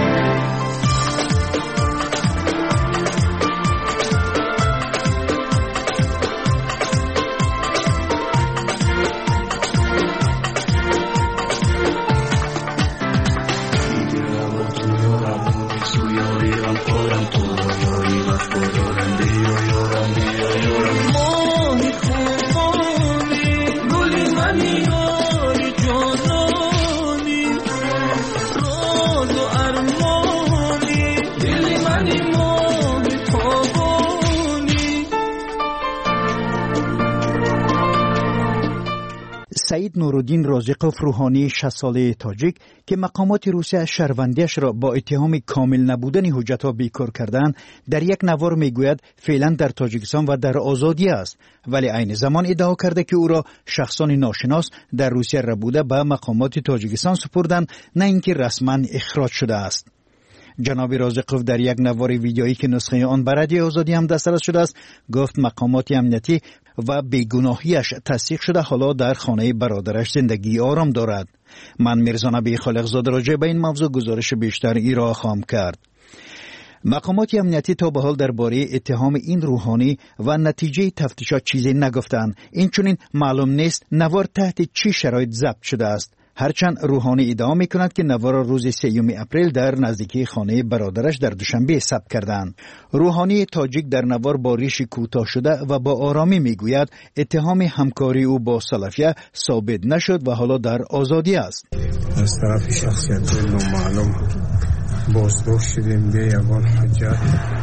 سعید نورالدین رازقوف روحانی 60 ساله تاجیک که مقامات روسیه شهروندیش را با اتهام کامل نبودن حجت‌ها بیکار کردند، در یک نوار میگوید فعلا در تاجیکستان و در آزادی است، ولی عین زمان ادعا کرده که او را شخصان ناشناس در روسیه ربوده به مقامات تاجیکستان سپردند، نه اینکه رسما اخراج شده است. جناب رازقوف در یک نوار ویدیویی که نسخه آن به رادیو آزادی هم دسترس شده است گفت مقامات امنیتی و بیگناهیش تصدیق شده حالا در خانه برادرش زندگی آرام دارد. من میرزا نبی خالقزاده راجع به این موضوع گزارش بیشتر ارائه خواهم کرد. مقامات امنیتی تا به حال درباره اتهام این روحانی و نتیجه تفتیشات چیزی نگفتند. اینچنین معلوم نیست نوار تحت چه شرایط ضبط شده است. هرچند روحانی ادعا میکند که نوار روز 3 اپریل در نزدیکی خانه برادرش در دوشنبه ثبت کردند. روحانی تاجیک در نوار با ریش کوتاه شده و با آرامی میگوید اتهام همکاری او با سلفیه ثابت نشد و حالا در آزادی است.
از طرف شخصیت نامعلوم بازداشت شدیم به یگان حجت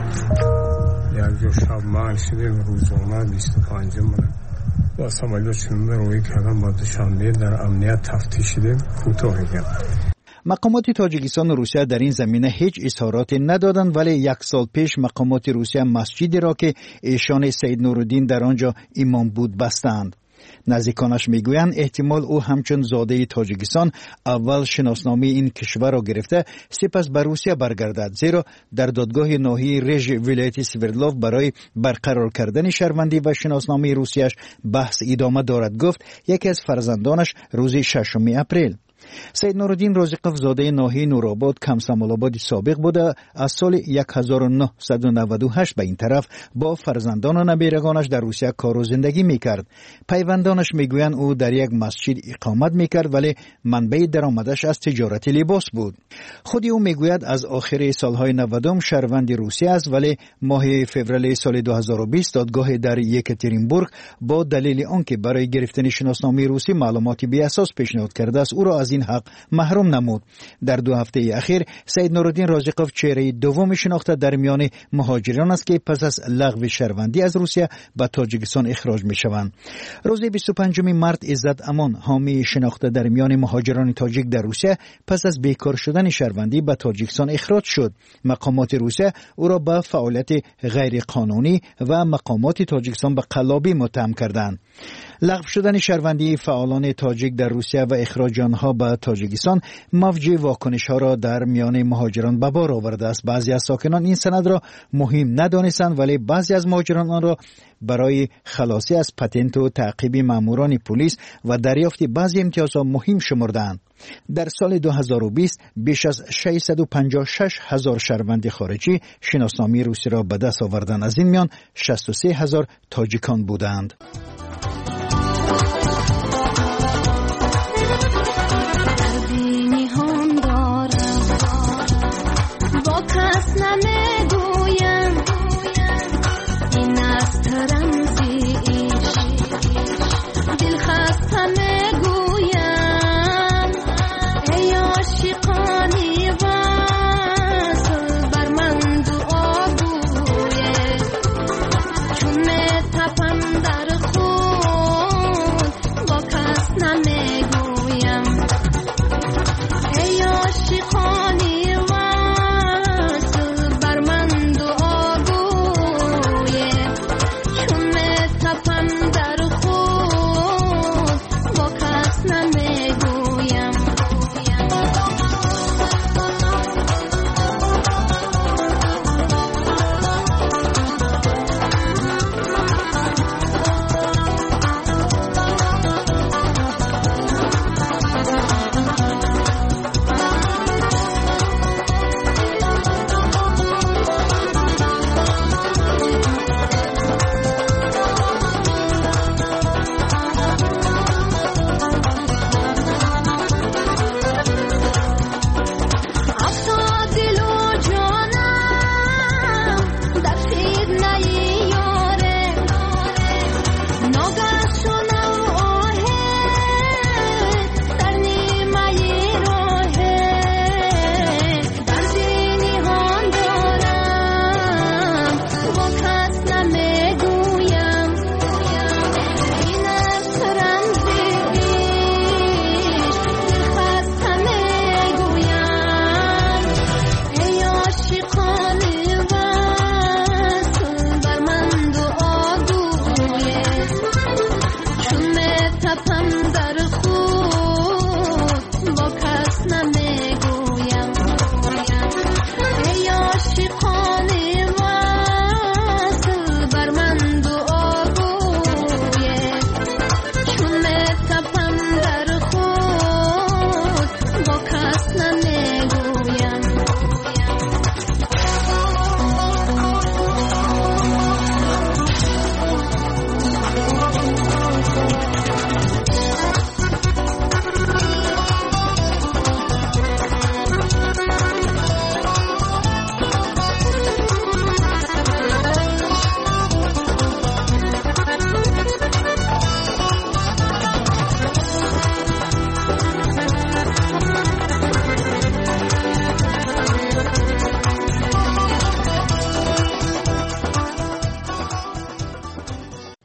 یک جو شب محل شدیم روزانه 25 با سمالیات شنونده روی کردن با دوشنبه در امنیت تفتیش شدیم کوتاه کرد.
مقامات تاجیکستان و روسیه در این زمینه هیچ اظهاراتی ندادند، ولی 1 سال پیش مقامات روسیه مسجدی را که ایشان سید نورالدین در آنجا امام بود بستند. نزدیکانش میگویند احتمال او همچون زاده تاجیکستان اول شناسنامه این کشور را گرفته سپس به روسیه برگردد، زیرا در دادگاه ناحیه رژ ولایت سوردلوف برای برقرار کردن شهروندی و شناسنامه روسیه‌اش بحث ادامه دارد. گفت یکی از فرزندانش روز 6 اپریل. سید نورالدین رازقوف زاده ناحیه نورآباد کمسمال‌آباد سابق بوده. از سال 1998 به این طرف با فرزندان و نبیرگانش در روسیه کار و زندگی میکرد. پیوندانش میگویند او در یک مسجد اقامت میکرد، ولی منبع درآمدش از تجارت لباس بود. خود او میگوید از آخر سالهای 90 شهروند روسیه است، ولی ماه فوریه سال 2020 دادگاه در یکاترینبورگ با دلیل آنکه برای گرفتن شناسنامه روسی معلوماتی بی اساس پیشنهاد کرده است او را از این حق محروم نمود. در 2 هفته اخیر سید نورالدین رازقوف چهره دوم شناخته در میان مهاجران است که پس از لغو شهروندی از روسیه به تاجیکستان اخراج می شوند. روز 25 مارس عزت امان حامی شناخته در میان مهاجران تاجیک در روسیه پس از بیکار شدن شهروندی به تاجیکستان اخراج شد. مقامات روسیه او را به فعالیت غیر قانونی و مقامات تاجیکستان به قلابی متهم کردند. لغو شدن شهروندی فعالان تاجیک در روسیه و اخراج آنها به تاجیکستان موج واکنش‌ها را در میان مهاجران به بار آورده است. بعضی از ساکنان این سند را مهم ندانستند، ولی بعضی از مهاجران آن را برای خلاصی از پتنت و تعقیب ماموران پلیس و دریافت بعضی امتیازها مهم شمردند. در سال 2020 بیش از 656,000 شهروند خارجی شناسنامه روسی را به دست آوردند. از این میان 63,000 تاجیکان بودند.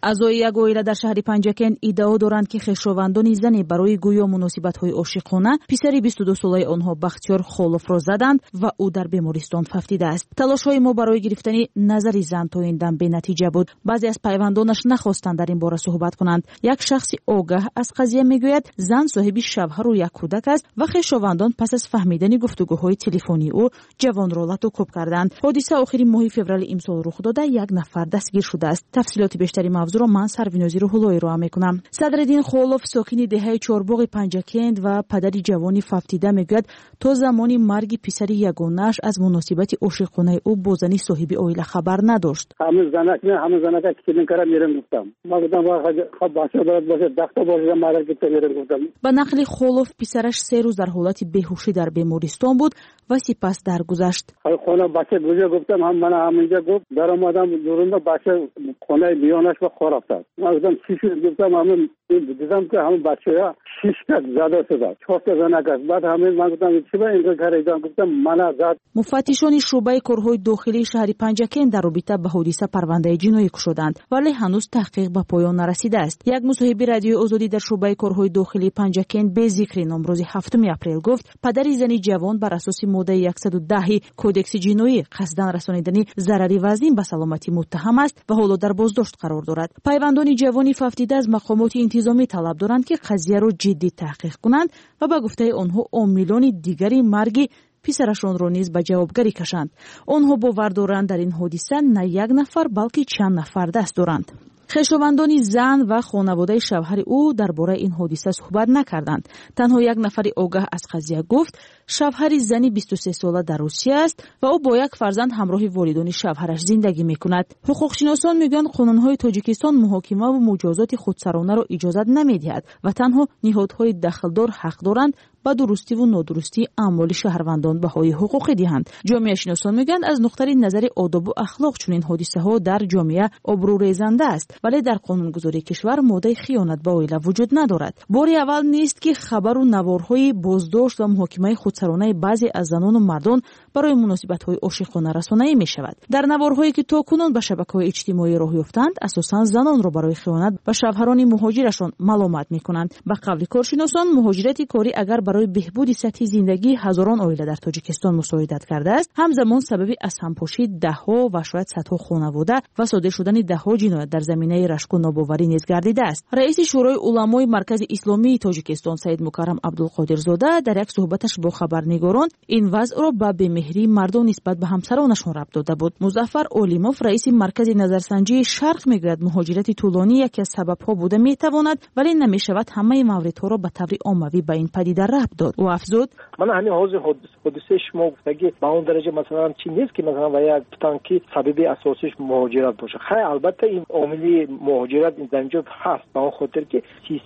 اعضای یک عائله در شهر پنجکن ادعا دارند که خویشاوندان زنی برای گویا مناسبت‌های عاشقانه پسر 22 ساله آنها بختیار خولوف را زدند و او در بیمارستان ففتیده است. تلاش‌های ما برای گرفتن نظر زن تا این دم به نتیجه بود. بعضی از پیوندانش نخواستند در این باره صحبت کنند. یک شخص آگاه از قضیه میگوید زن صاحب شوهر و یک کودک است و خویشاوندان پس از فهمیدن گفتگوهای تلفنی او جوان را لطو کردند. حادثه آخرین ماه فوریه امسال رخ داده، یک نفر دستگیر شده است. تفصیلات بیشتری موضوع را من سروینازی روح‌الله ارائه میکنم. صدرالدین خولوف ساکن دهه چهارباغ پنجکند و پدر جوانی ففتیده میگوید تا زمانی مرگ پسر یگانه‌اش از مناسبت عاشقانه او با زنی صاحب عائله خبر نداشت.
همه زنک که میکردم میرم گفتم ما گفتم خب باشه باشه دکتر باشه مادر که میرم گفتم.
به نقل خولوف پسرش 3 روز در حالت بیهوشی در بیمارستان بود و سپس درگذشت.
خونه بچه بوجه گفتم من همینجا گفت در اومدم دورم بچه خونه بیانش و خراب شد. من گفتم چی شد گفتم همین دیدم که همین بچه‌ها 6 تا زده شده 4 تا زنک است. بعد همین من گفتم چی به اینجا کردم گفتم من زد.
مفتشان شعبه کارهای داخلی شهر پنجکن در رابطه با حادثه پرونده جنایی کشیدند ولی هنوز تحقیق به پایان نرسیده است. یک مصاحب رادیو آزادی در شعبه کارهای داخلی پنجکن به ذکر نام روز 7 اپریل گفت پدر زنی جوان بر اساس ماده 110 کودکس جنایی قصداً رسانیدن ضرری وزین به سلامتی متهم است و حالا در بازداشت قرار دارد. پیوندان جوانی ففتیده از مقامات انتظامی طلب دارند که قضیه را جدی تحقیق کنند و به گفته آنها عاملان دیگری مرگ پسرشان را نیز به جوابگری کشند. آنها باور دارند در این حادثه نه یک نفر بلکه چند نفر دست دارند. خویشاوندان زن و خانواده شوهر او درباره این حادثه صحبت نکردند. تنها یک نفر آگاه از قضیه گفت شوهر زنی 23 ساله در روسیه است و او با یک فرزند همراه والدین شوهرش زندگی میکند. حقوقشناسان میگویند قانونهای تاجیکستان محاکمه و مجازات خودسرانه را اجازه نمیدهد و تنها نهادهای دخلدار حق دارند با درستی و نادرستی اعمال شهروندان بهای حقوقی دهند. جامعه شناسان میگویند از نقطه نظر آداب و اخلاق چنین حادثه ها در جامعه آبروریزنده است ولی در قانونگذاری کشور ماده خیانت به عائله وجود ندارد. بار اول نیست که خبر و نوارهای بازداشت و محاکمه خودسرانه بعضی از زنان و مردان برای مناسبت‌های عاشقانه رسانه‌ای می‌شود. در نوارهایی که تاکنون به شبکه‌های اجتماعی راه یافتند اساساً زنان را برای خیانت به شوهران مهاجرشان ملامت می‌کنند. به قول کارشناسان مهاجرت کاری اگر برای بهبود سطح زندگی هزاران عائله در تاجیکستان مساعدت کرده است، همزمان سبب از همپاشی ده‌ها و شاید صدها خانواده و صادر شدن ده‌ها جنایت در زمینه رشک و ناباوری نیز گردیده است. رئیس شورای علمای مرکز اسلامی تاجیکستان سید مکرم عبدالقادرزاده در یک صحبتش با خبرنگاران این وضع را به بی‌مهری مردان نسبت به همسرانشان ربط داده بود. مظفر اولیموف رئیس مرکز نظرسنجی شرق میگوید مهاجرت طولانی یکی از سبب‌ها بوده میتواند ولی نمیشود همه موردها را به طور عمومی به این پدیده ربط داد. و افزود
من همین حادثه شما گفتگی به اون درجه مثلا چی نیست که مثلا و یک تانکی سبب اساسیش مهاجرت باشه. خیلی البته این عامل مهاجرت در اینجا هست به اون خاطر که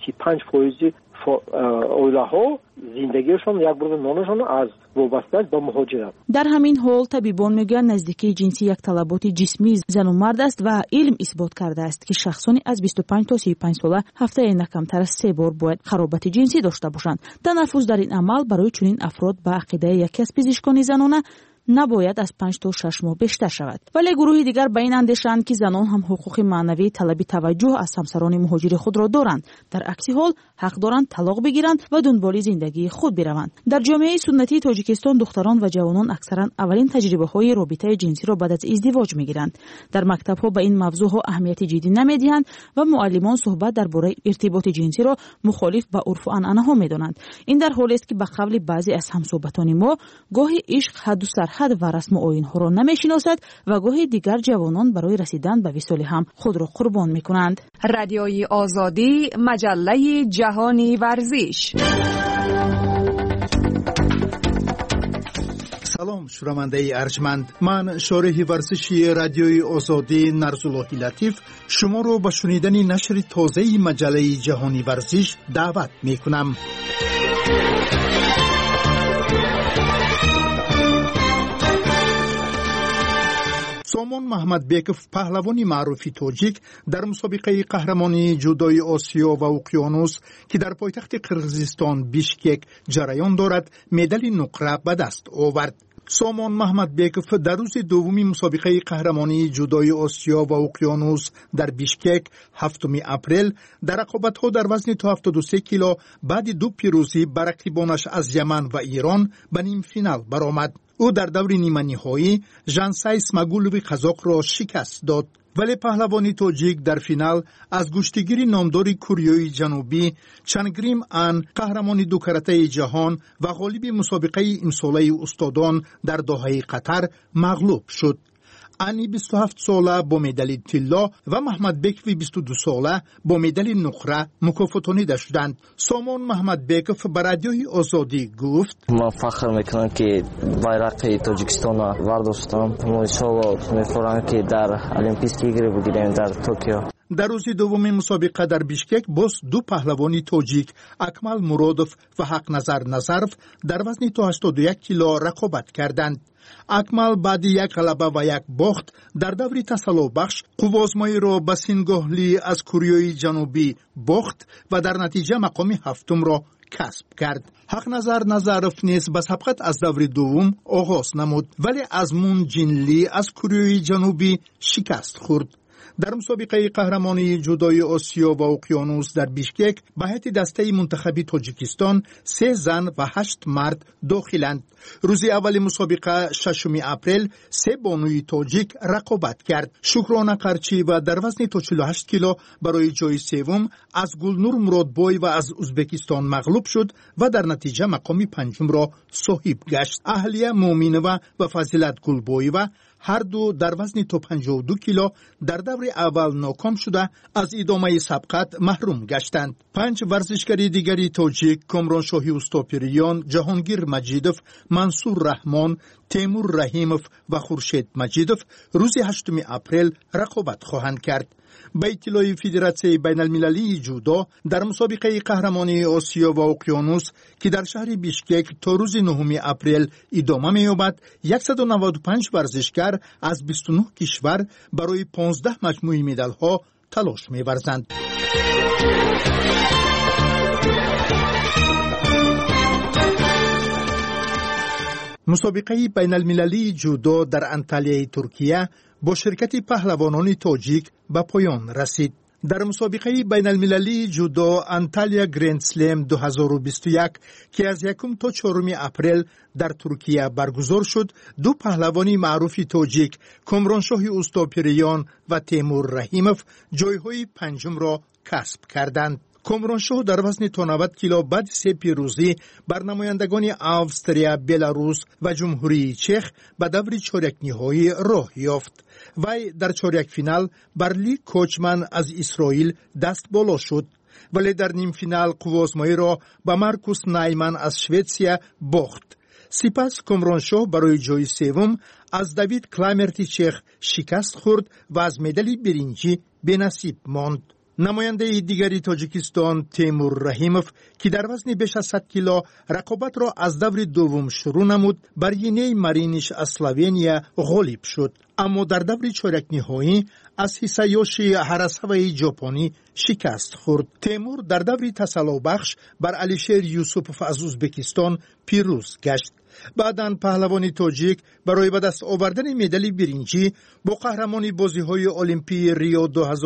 35% عائله ها زندگیشون یک برد نانشون از وابسته به مهاجرت.
در همین حال طبیبان میگویند نزدیکی جنسی یک طلبات جسمی زن و مرد است و علم اثبات کرده است که شخصانی از 25 تا 35 ساله هفته نه کمتر از 3 بار باید خرابت جنسی داشته باشند. تنفس در این عمل برای چنین افراد به عقیده یکی از پزشکان زنانه نباید از 5 تا 6 ماه بیشتر شود. ولی گروهی دیگر به این اندیشند که زنان هم حقوق معنوی طلبی توجه از همسران مهاجر خود را دارند. در عکس حال حق دارند طلاق بگیرند و دنبال زندگی خود بروند. در جامعه سنتی تاجیکستان دختران و جوانان اکثرا اولین تجربه‌های رابطه جنسی را بعد از ازدواج می‌گیرند. در مکتب‌ها به این موضوع اهمیت جدی نمی‌دهند و معلمان صحبت درباره ارتباط جنسی را مخالف با عرف و عنعنه‌ها می‌دانند. این در حالی است که به قول بعضی از همصحبتان ما گاهی عشق حد و سرحد و رسم و آیین‌ها را نمی‌شناسد و گاهی دیگر جوانان برای رسیدن به وصال هم خود را قربان می‌کنند.
رادیوی آزادی، مجله جهانی ورزش.
سلام شنونده ارجمند، من شارح ورزشی رادیوی آزادی نرزاللهی لطیف شما را به شنیدن نشر تازه مجله جهانی ورزش دعوت می‌کنم. سامان محمدبیکوف پهلوانی معروف تاجیک در مسابقه قهرمانی جودوی آسیا و اقیانوس که در پایتخت قرقیزستان بیشکک جریان دارد مدال نقره به دست آورد. سامان محمدبکov در روز دومی مسابقه قهرمانی جودوی آسیا و اقیانوس در بیشکک 7 اپریل در رقابت‌ها در وزن تا 73 کیلو بعد دو پیروزی بر رقیبانش از یمن و ایران به نیم فینال برآمد. او در دور نیمه نهایی ژانسای اسماگولوی قزاق را شکست داد. ولی پهلوانی تاجیک در فینال از گشتگیر نامدار کوریای جنوبی چنگریم ان قهرمان دو کرته جهان و غالب مسابقه امساله استادان در دوحه قطر مغلوب شد. انی 27 ساله با مدال طلا و محمدبکov 22 ساله با مدال نقره مکافاتانیده شدند. سامان محمدبکov به رادیوی آزادی گفت:
من فخر میکنم که بیرق تاجیکستان را برداشتم. ما انشالله می‌فرماییم که در المپیک ایگری بگیریم در توکیو.
در روز دوم مسابقه در بیشکک باز دو پهلوانی تاجیک اکمل مرادوف و حق نظر نظرف در وزن تا 81 کیلو رقابت کردند. اکمل بعد یک غلبه و یک باخت در دور تسلابخش قوازمایی را به سینگاهلی از کوریای جنوبی باخت و در نتیجه مقام هفتم را کسب کرد. حق نظر نظرف نیز به سبقت از دور دوم آغاز نمود ولی ازمون جینلی از کوریای جنوبی شکست خورد. در مسابقه قهرمانی جودوی آسیا و اقیانوس در بیشکک به هیئت دسته منتخبی تاجیکستان 3 زن و 8 مرد داخلند. روز اول مسابقه 6 اپریل 3 بانوی تاجیک رقابت کرد. شکرانه قرچی و در وزن تا 48 کیلو برای جای سوم از گلنور مرادبای و از ازبکستان مغلوب شد و در نتیجه مقام پنجم را صاحب گشت. اهلیه مومینова و فضیلت گلبایова هر دو در وزن تا 52 کیلو در دور اول ناکام شده از ادامه سبقت محروم گشتند. 5 ورزشکاری دیگری تاجیک کامرانشاهی استاپریان، جهانگیر مجیدوف، منصور رحمان، تیمور رحیموف و خورشید مجیدوف روز 8 اپریل رقابت خواهند کرد. به اطلاع فدراسیون بین المللی جودو در مسابقه قهرمانی آسیا و اقیانوس که در شهر بیشکک تا روز 9 اپریل ادامه می‌یابد 195 ورزشکار از 29 کشور برای 15 مجموعه مدال‌ها تلاش می‌ورزند. مسابقه بین المللی جودو در انتالیای ترکیه با شرکت پهلوانان تاجیک به پایان رسید. در مسابقه بین المللی جودو انتالیا گرند سلم 2021 که از 1 تا 4 اپریل در ترکیه برگزار شد، دو پهلوانی معروف تاجیک کامرانشاه استاپریان و تیمور رحیموف جایهای پنجم را کسب کردند. کامرانشاه در وزن تا 90 کیلو بعد 3 پیروزی بر نمایندگان اوستریا، بلاروس و جمهوری چخ به دور چهارک نهایی راه یافت. وی در چهارک فینال بر لی کوچمن از اسرائیل دست بالا شد ولی در نیم فینال قوازمایی را به مارکوس نایمن از شویتسیا باخت. سپس کامرانشاه برای جای سوم از دیوید کلایمرتی چخ شکست خورد و از مدال برنجی بی‌نصیب ماند. نماینده دیگری تاجیکستان تیمور رحیموف که در وزن بیش از 100 کیلو رقابت را از دور دوم شروع نمود بر ینی مارینیش از اسلوونیا غالب شد، اما در دور چهارک نهایی از هیسایوشی هاراساوای ژاپنی شکست خورد. تیمور در دور تسلابخش بر علیشیر یوسوپوف از ازبکستان پیروز گشت. بعداً پهلوانی تاجیک برای به دست آوردن مدال برنجی با قهرمانی بازی‌های المپی ریو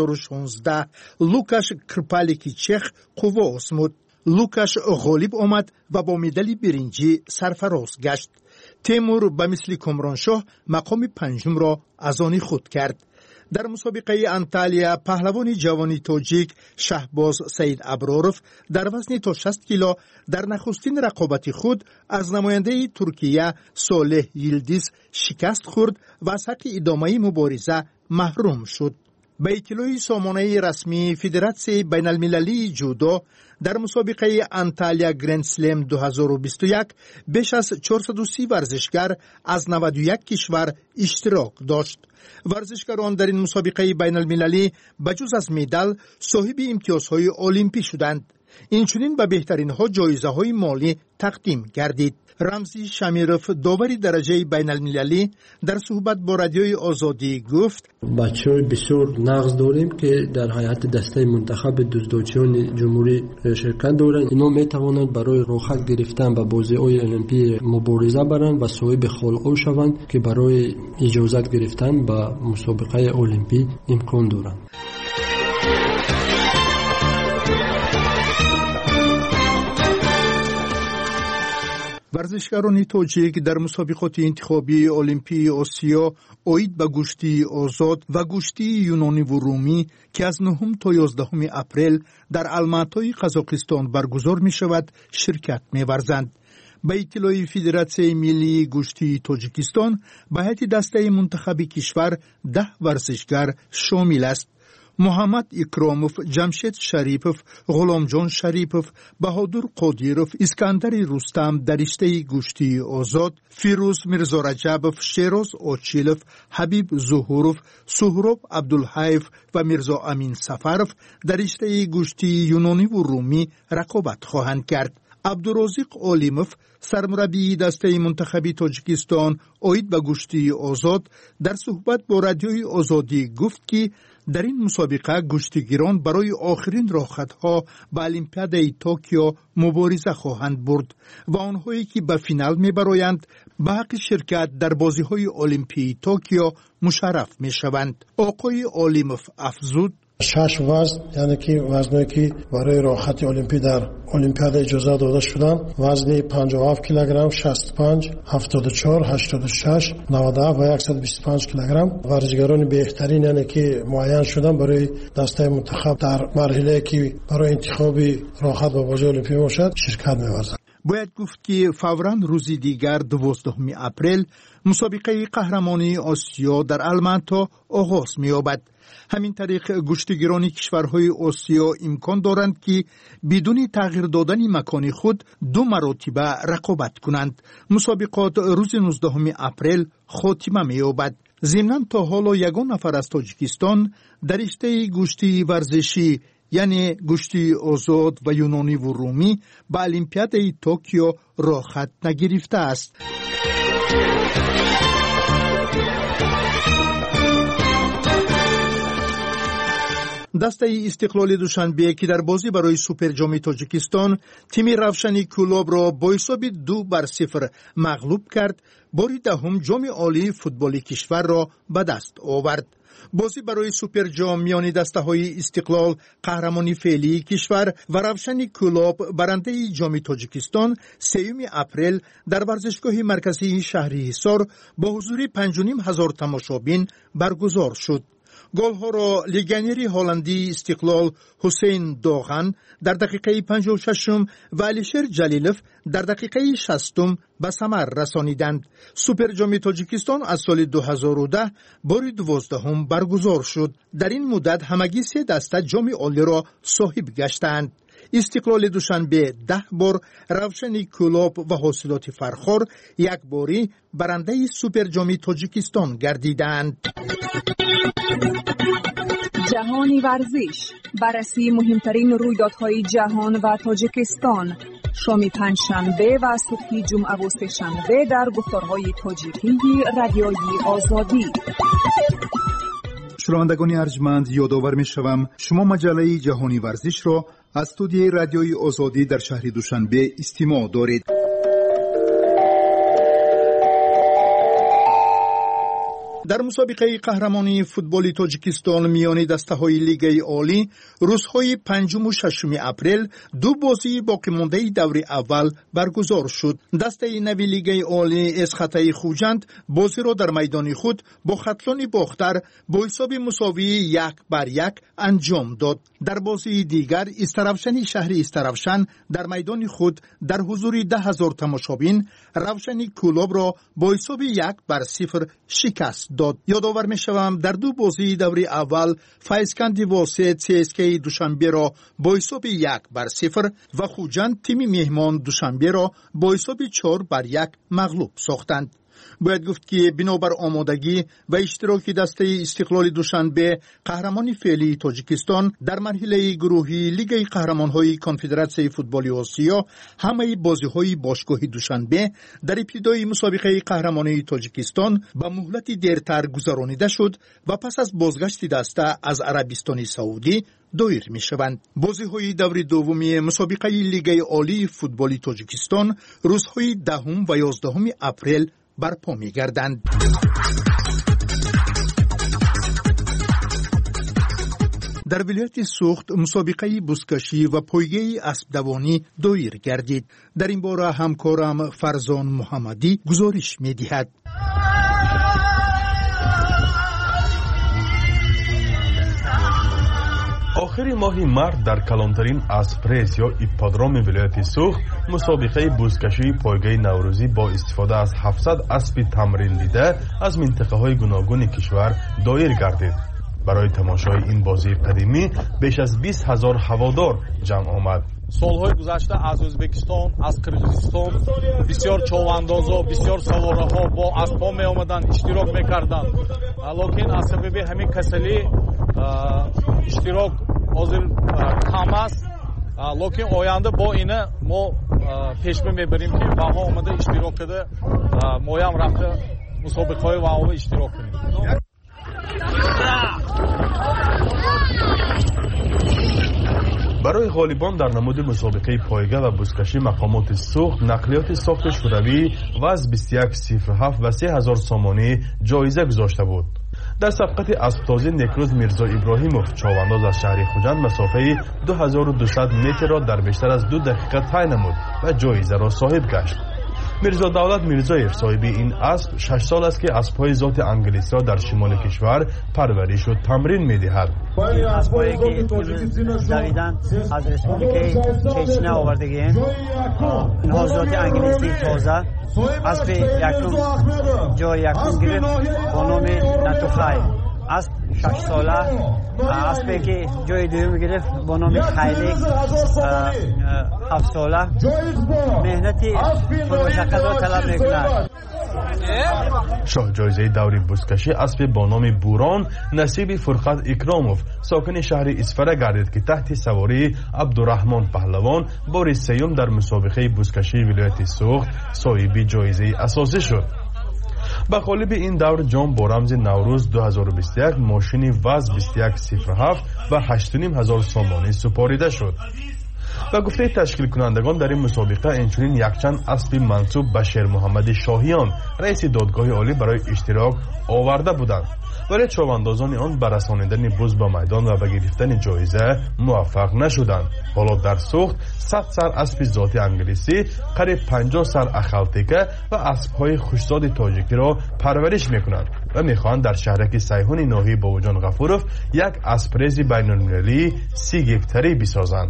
2016 لوکاش کرپالیکی چخ قوا آزمود. لوکاش غالب آمد و با مدال برنجی سرفراز گشت. تیمور به مثل کامرانشاه مقام پنجم را از آن خود کرد. در مسابقه انتالیا پهلوان جوانی تاجیک شهباز سید ابراروف در وزن تا 60 کیلو در نخستین رقابت خود از نماینده ترکیه صالح یلدیز شکست خورد و از حق ادامه مبارزه محروم شد. به اطلاع سامانه رسمی فدراسیون بین المللی جودو در مسابقه انتالیا گرند سلم 2021 بیش از 430 ورزشکار از 91 کشور اشتراک داشت. ورزشکاران در این مسابقه بین المللی بجز از مدال صاحب امتیازهای المپی شدند.
اینچنین به بهترین ها جایزه های مالی تقدیم گردید. رمزی شمیروف داوری درجه بین المللی در صحبت با رادیوی آزادی گفت
بچه‌های بسیار نقص داریم که در هیئت دسته منتخب دزدچیان جمهوری شرکت دارند. اینا میتوانند برای راحت گرفتن به بازی‌های المپی مبارزه برند و صاحب خلق شوند که برای اجازت گرفتن به مسابقه المپی امکان دارند.
ورزشکاران تاجیک در مسابقات انتخابی المپی آسیا اوید به گوشتی آزاد و گوشتی یونانی و رومی که از 9 تا 11 اپریل در الماتای قزاقستان برگزار می شود شرکت می ورزند. به اطلاع فدراسیون ملی گوشتی تاجیکستان به هیئت دسته منتخب کشور 10 ورزشکار شامل است. محمد اکراموف، جمشید شریپوف، غلامجان شریپوف، بهادر قادیروف، اسکندر رستم در رشته گوشتی آزاد، فیروز میرزا رجبوف، شیراز آچیلوف، حبیب ظهوروف، سهراب عبدالحیف و میرزا امین سفروف در رشته گوشتی یونانی و رومی رقابت خواهند کرد. عبدالرازق علیموف، سرمربی دسته منتخبی تاجیکستان اوید به گوشتی آزاد، در صحبت با رادیوی آزادی گفت که در این مسابقه گوشتگیران برای آخرین راحت‌ها به المپیاد توکیو مبارزه خواهند برد و آنهایی که به فینال می‌برایند به حق شرکت در بازی‌های المپی توکیو مشرف می‌شوند. آقای علیموف افزود
6 وزن، یعنی که وزنایی که برای راحت المپی در المپیاد اجازه داده شدن، وزن 57 کیلوگرم، 65، 74، 86، 97 و 125 کیلوگرم. ورزشکاران بهترین یعنی که معین شدن برای دسته منتخب در مرحله که برای انتخاب راحت و بازی المپی باشد شرکت می‌ورزند.
باید گفت که فوراً روزی دیگر 12 اپریل مسابقه قهرمانی آسیا در الماتا آغاز می‌یابد. همین طریق گوشتگیران کشورهای آسیا امکان دارند که بدون تغییر دادن مکان خود 2 مرتبه رقابت کنند. مسابقات روز 19 اپریل خاتمه می‌یابد. ضمناً تا حالا 1 نفر از تاجیکستان در رشته گوشتی ورزشی یعنی گوشتی آزاد و یونانی و رومی به المپیاد توکیو راه خط نگرفته است. دسته استقلال دوشنبه که در بازی برای سوپر جام تاجیکستان تیم روشنی کلوب را با حساب 2-0 مغلوب کرد، باری دهم جام عالی فوتبال کشور را به دست آورد. بازی برای سوپر جام میان دسته های استقلال قهرمانی فعلی کشور و روشن کلوب برنده جام تاجیکستان 3 اپریل در ورزشگاه مرکزی شهری حصار با حضور 5,500 تماشابین برگزار شد. گل‌ها را لگنری هلندی استقلال حسین داغن در دقیقه 56 و علیشیر جلیلوف در دقیقه 60 به ثمر رسانیدند. سوپر جام تاجیکستان از سال 2010 بار 12 برگزار شد. در این مدت همگی 3 دسته جام عالی را صاحب گشتند. استقلال دوشنبه 10 بار، روشن کلوب و حاصلات فرخار 1 باری برنده سوپر جام تاجیکستان گردیدند.
جهانی ورزش، بررسی مهمترین رویدادهای جهان و تاجیکستان، شام پنجشنبه و صبح جمعه و سه‌شنبه در گفتارهای تاجیکی رادیوی آزادی.
شنوندگان ارجمند، یادآور می‌شوم شما مجله جهانی ورزش را از استودیوی رادیوی آزادی در شهر دوشنبه استماع دارید. در مسابقه قهرمانی فوتبال تاجیکستان میان دسته‌های لیگ عالی روزهای 5 و 6 اپریل 2 بازی باقی مانده دور اول برگزار شد. دسته نوی لیگ عالی اسخطه خوجند بازی را در میدان خود با خطلان باختر با حساب مساوی 1-1 انجام داد. در بازی دیگر استرافشن شهری استرافشن در میدان خود در حضور 10,000 تماشابین روشن کلوب را با حساب 1-0 شکست داد. یادآور می‌شوم در 2 بازی دور اول فایسکند واسط CSKA دوشنبه را با حساب 1-0 و خوجند تیم مهمان دوشنبه را با حساب 4-1 مغلوب ساختند. باید گفت که بنابر آمادگی و اشتراک دسته استقلال دوشنبه قهرمان فعلی تاجیکستان در مرحله گروهی لیگ قهرمان‌های کنفدراسیون فوتبال آسیا همه بازی‌های باشگاه دوشنبه در ابتدای مسابقه قهرمانی تاجیکستان به مهلت دیرتر گذرانیده شد و پس از بازگشت دسته از عربستان سعودی دایر می شوند. بازی‌های دور دومی مسابقه لیگ عالی فوتبال تاجیکستان روزهای 10 و 11 اپریل برپا می گردند. در ولایت سوخت مسابقه بزکشی و پایگاه اسب دوانی دایر گردید. در این باره همکارم فرزان محمدی گزارش می دهد.
آخر ماه مارس در کلانترین اسپرس یا ایپادروم ولایت سوخت مسابقه بزکشی پایگاه نوروزی با استفاده از 700 اسب تمرین دیده از منطقه های گوناگون کشور دایر گردید. برای تماشای این بازی قدیمی بیش از 20,000 هوادار جمع آمد.
سالهای گذشته از ازبکستان، از قرغیزستان بسیار چوباندازا، بسیار سوارها با اسب‌ها می آمدند، اشتراک می‌کردند. لیکن از سبب همین کسلی اشتراک حاضر کم است. لیکن آینده با اینه ما پیش میبریم که وها آمده اشتراک کرده، ما هم رفته مسابقه‌های وها اشتراک کنیم.
برای غالبان در نمود مسابقه پایگاه و بزکشی مقامات سوخت نقلیات ساخت شوروی وز 2107 و 3000 سامانی جایزه گذاشته بود. در سبقت اسبتازی نکروز میرزا ابراهیموف چاوانداز از شهر خوجند مسافه 2200 متر را در بیشتر از 2 دقیقه طی نمود و جایزه را صاحب گشت. میرزا دولت میرزایف صاحب این اسب 6 سال است که اسب‌های ذات انگلیسی را در شمال کشور پرورش و تمرین می‌دهد.
این اسب‌هایی که دویدن از رسپوبلیک چچنه آوردگیم، اینها ذات انگلیسی تازه. اسب یکم جای یکم گرفت با نام نتوخای. اسب 6 ساله، اسبی که جای دوم گرفت با نام خیلی 7 ساله. مهنتی پرمشقت را طلب میکند.
شاه جایزه دوری بزکشی اسب با نام بوران نصیب فرقت اکراموف ساکن شهر اسفره گردید که تحت سواری عبدالرحمن پهلوان بار سیوم در مسابقه بزکشی ولایت سوخت صاحب جایزه اساسی شد. با غالب این دور جام با رمز نوروز 2021 ماشین وز 2107 و 8500 سامانی سپاریده شد. و گفته تشکیل کنندگان در این مسابقه اینچنین یکچند اسب منصوب به شیر محمد شاهیان رئیس دادگاه عالی برای اشتراک آورده بودند، ولی چوباندازان آن به رسانیدن بز به میدان و به گرفتن جایزه موفق نشدند. حالا در سوخت 100 سر اسب ذاتی انگلیسی، قریب 50 سر اخالتیکه و اسب‌های خوشزاد تاجیکی را پرورش میکنند و میخواهند در شهرک سیحون ناحیه باوجان غفورов یک اسپرز بین‌المللی 30 هکتاری بسازند.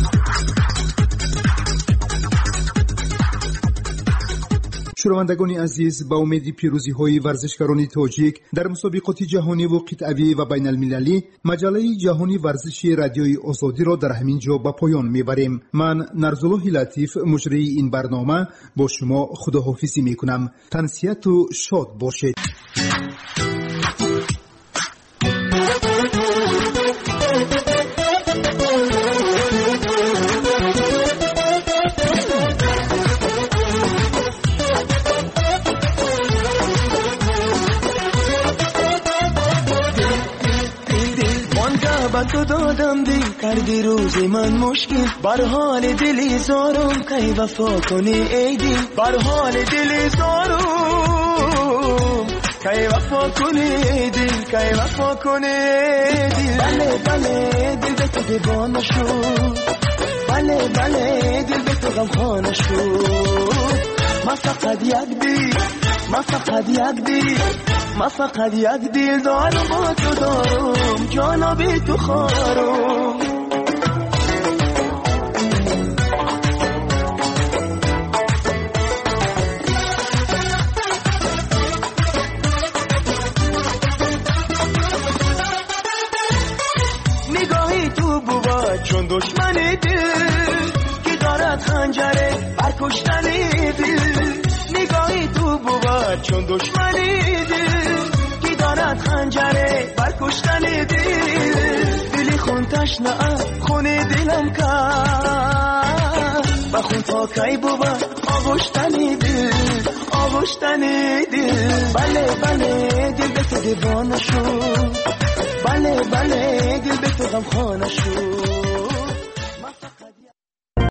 شنوندگان عزیز، با امید پیروزی های ورزشکاران تاجیک در مسابقات جهانی و قطعی و بین المللی مجله جهانی ورزشی رادیوی آزادی را در همین جا به پایان میبریم. من نرزالله لطیف مجری این برنامه با شما خداحافظی میکنم. تنسیت و شاد باشید.
تو دادم دل کردی روز من مشکل بر حال دلی زارم کی وفا کنی ای دل بر حال دلی زارم کی وفا کنی ای دل کی وفا کنی ای دل بله بله دل به تو دیوانه شد بله بله دل به تو غمخواره شد ما فقط یک دل ما فقط یک دل ما فقط یک دل دارم با تو دارم جانا بی تو خارم نگاهی تو بود چون دشمن دل که دارد خنجره بر کشتن دل نگاهی تو بود چون دشمنی دل کی دارد خنجره بر کشتن دلی خون تشنه خون دلم کرد و خون تا کی بود آغشتن دل بله بله دل به تو دیوانه شد بله بله دل به تو غمخانه شد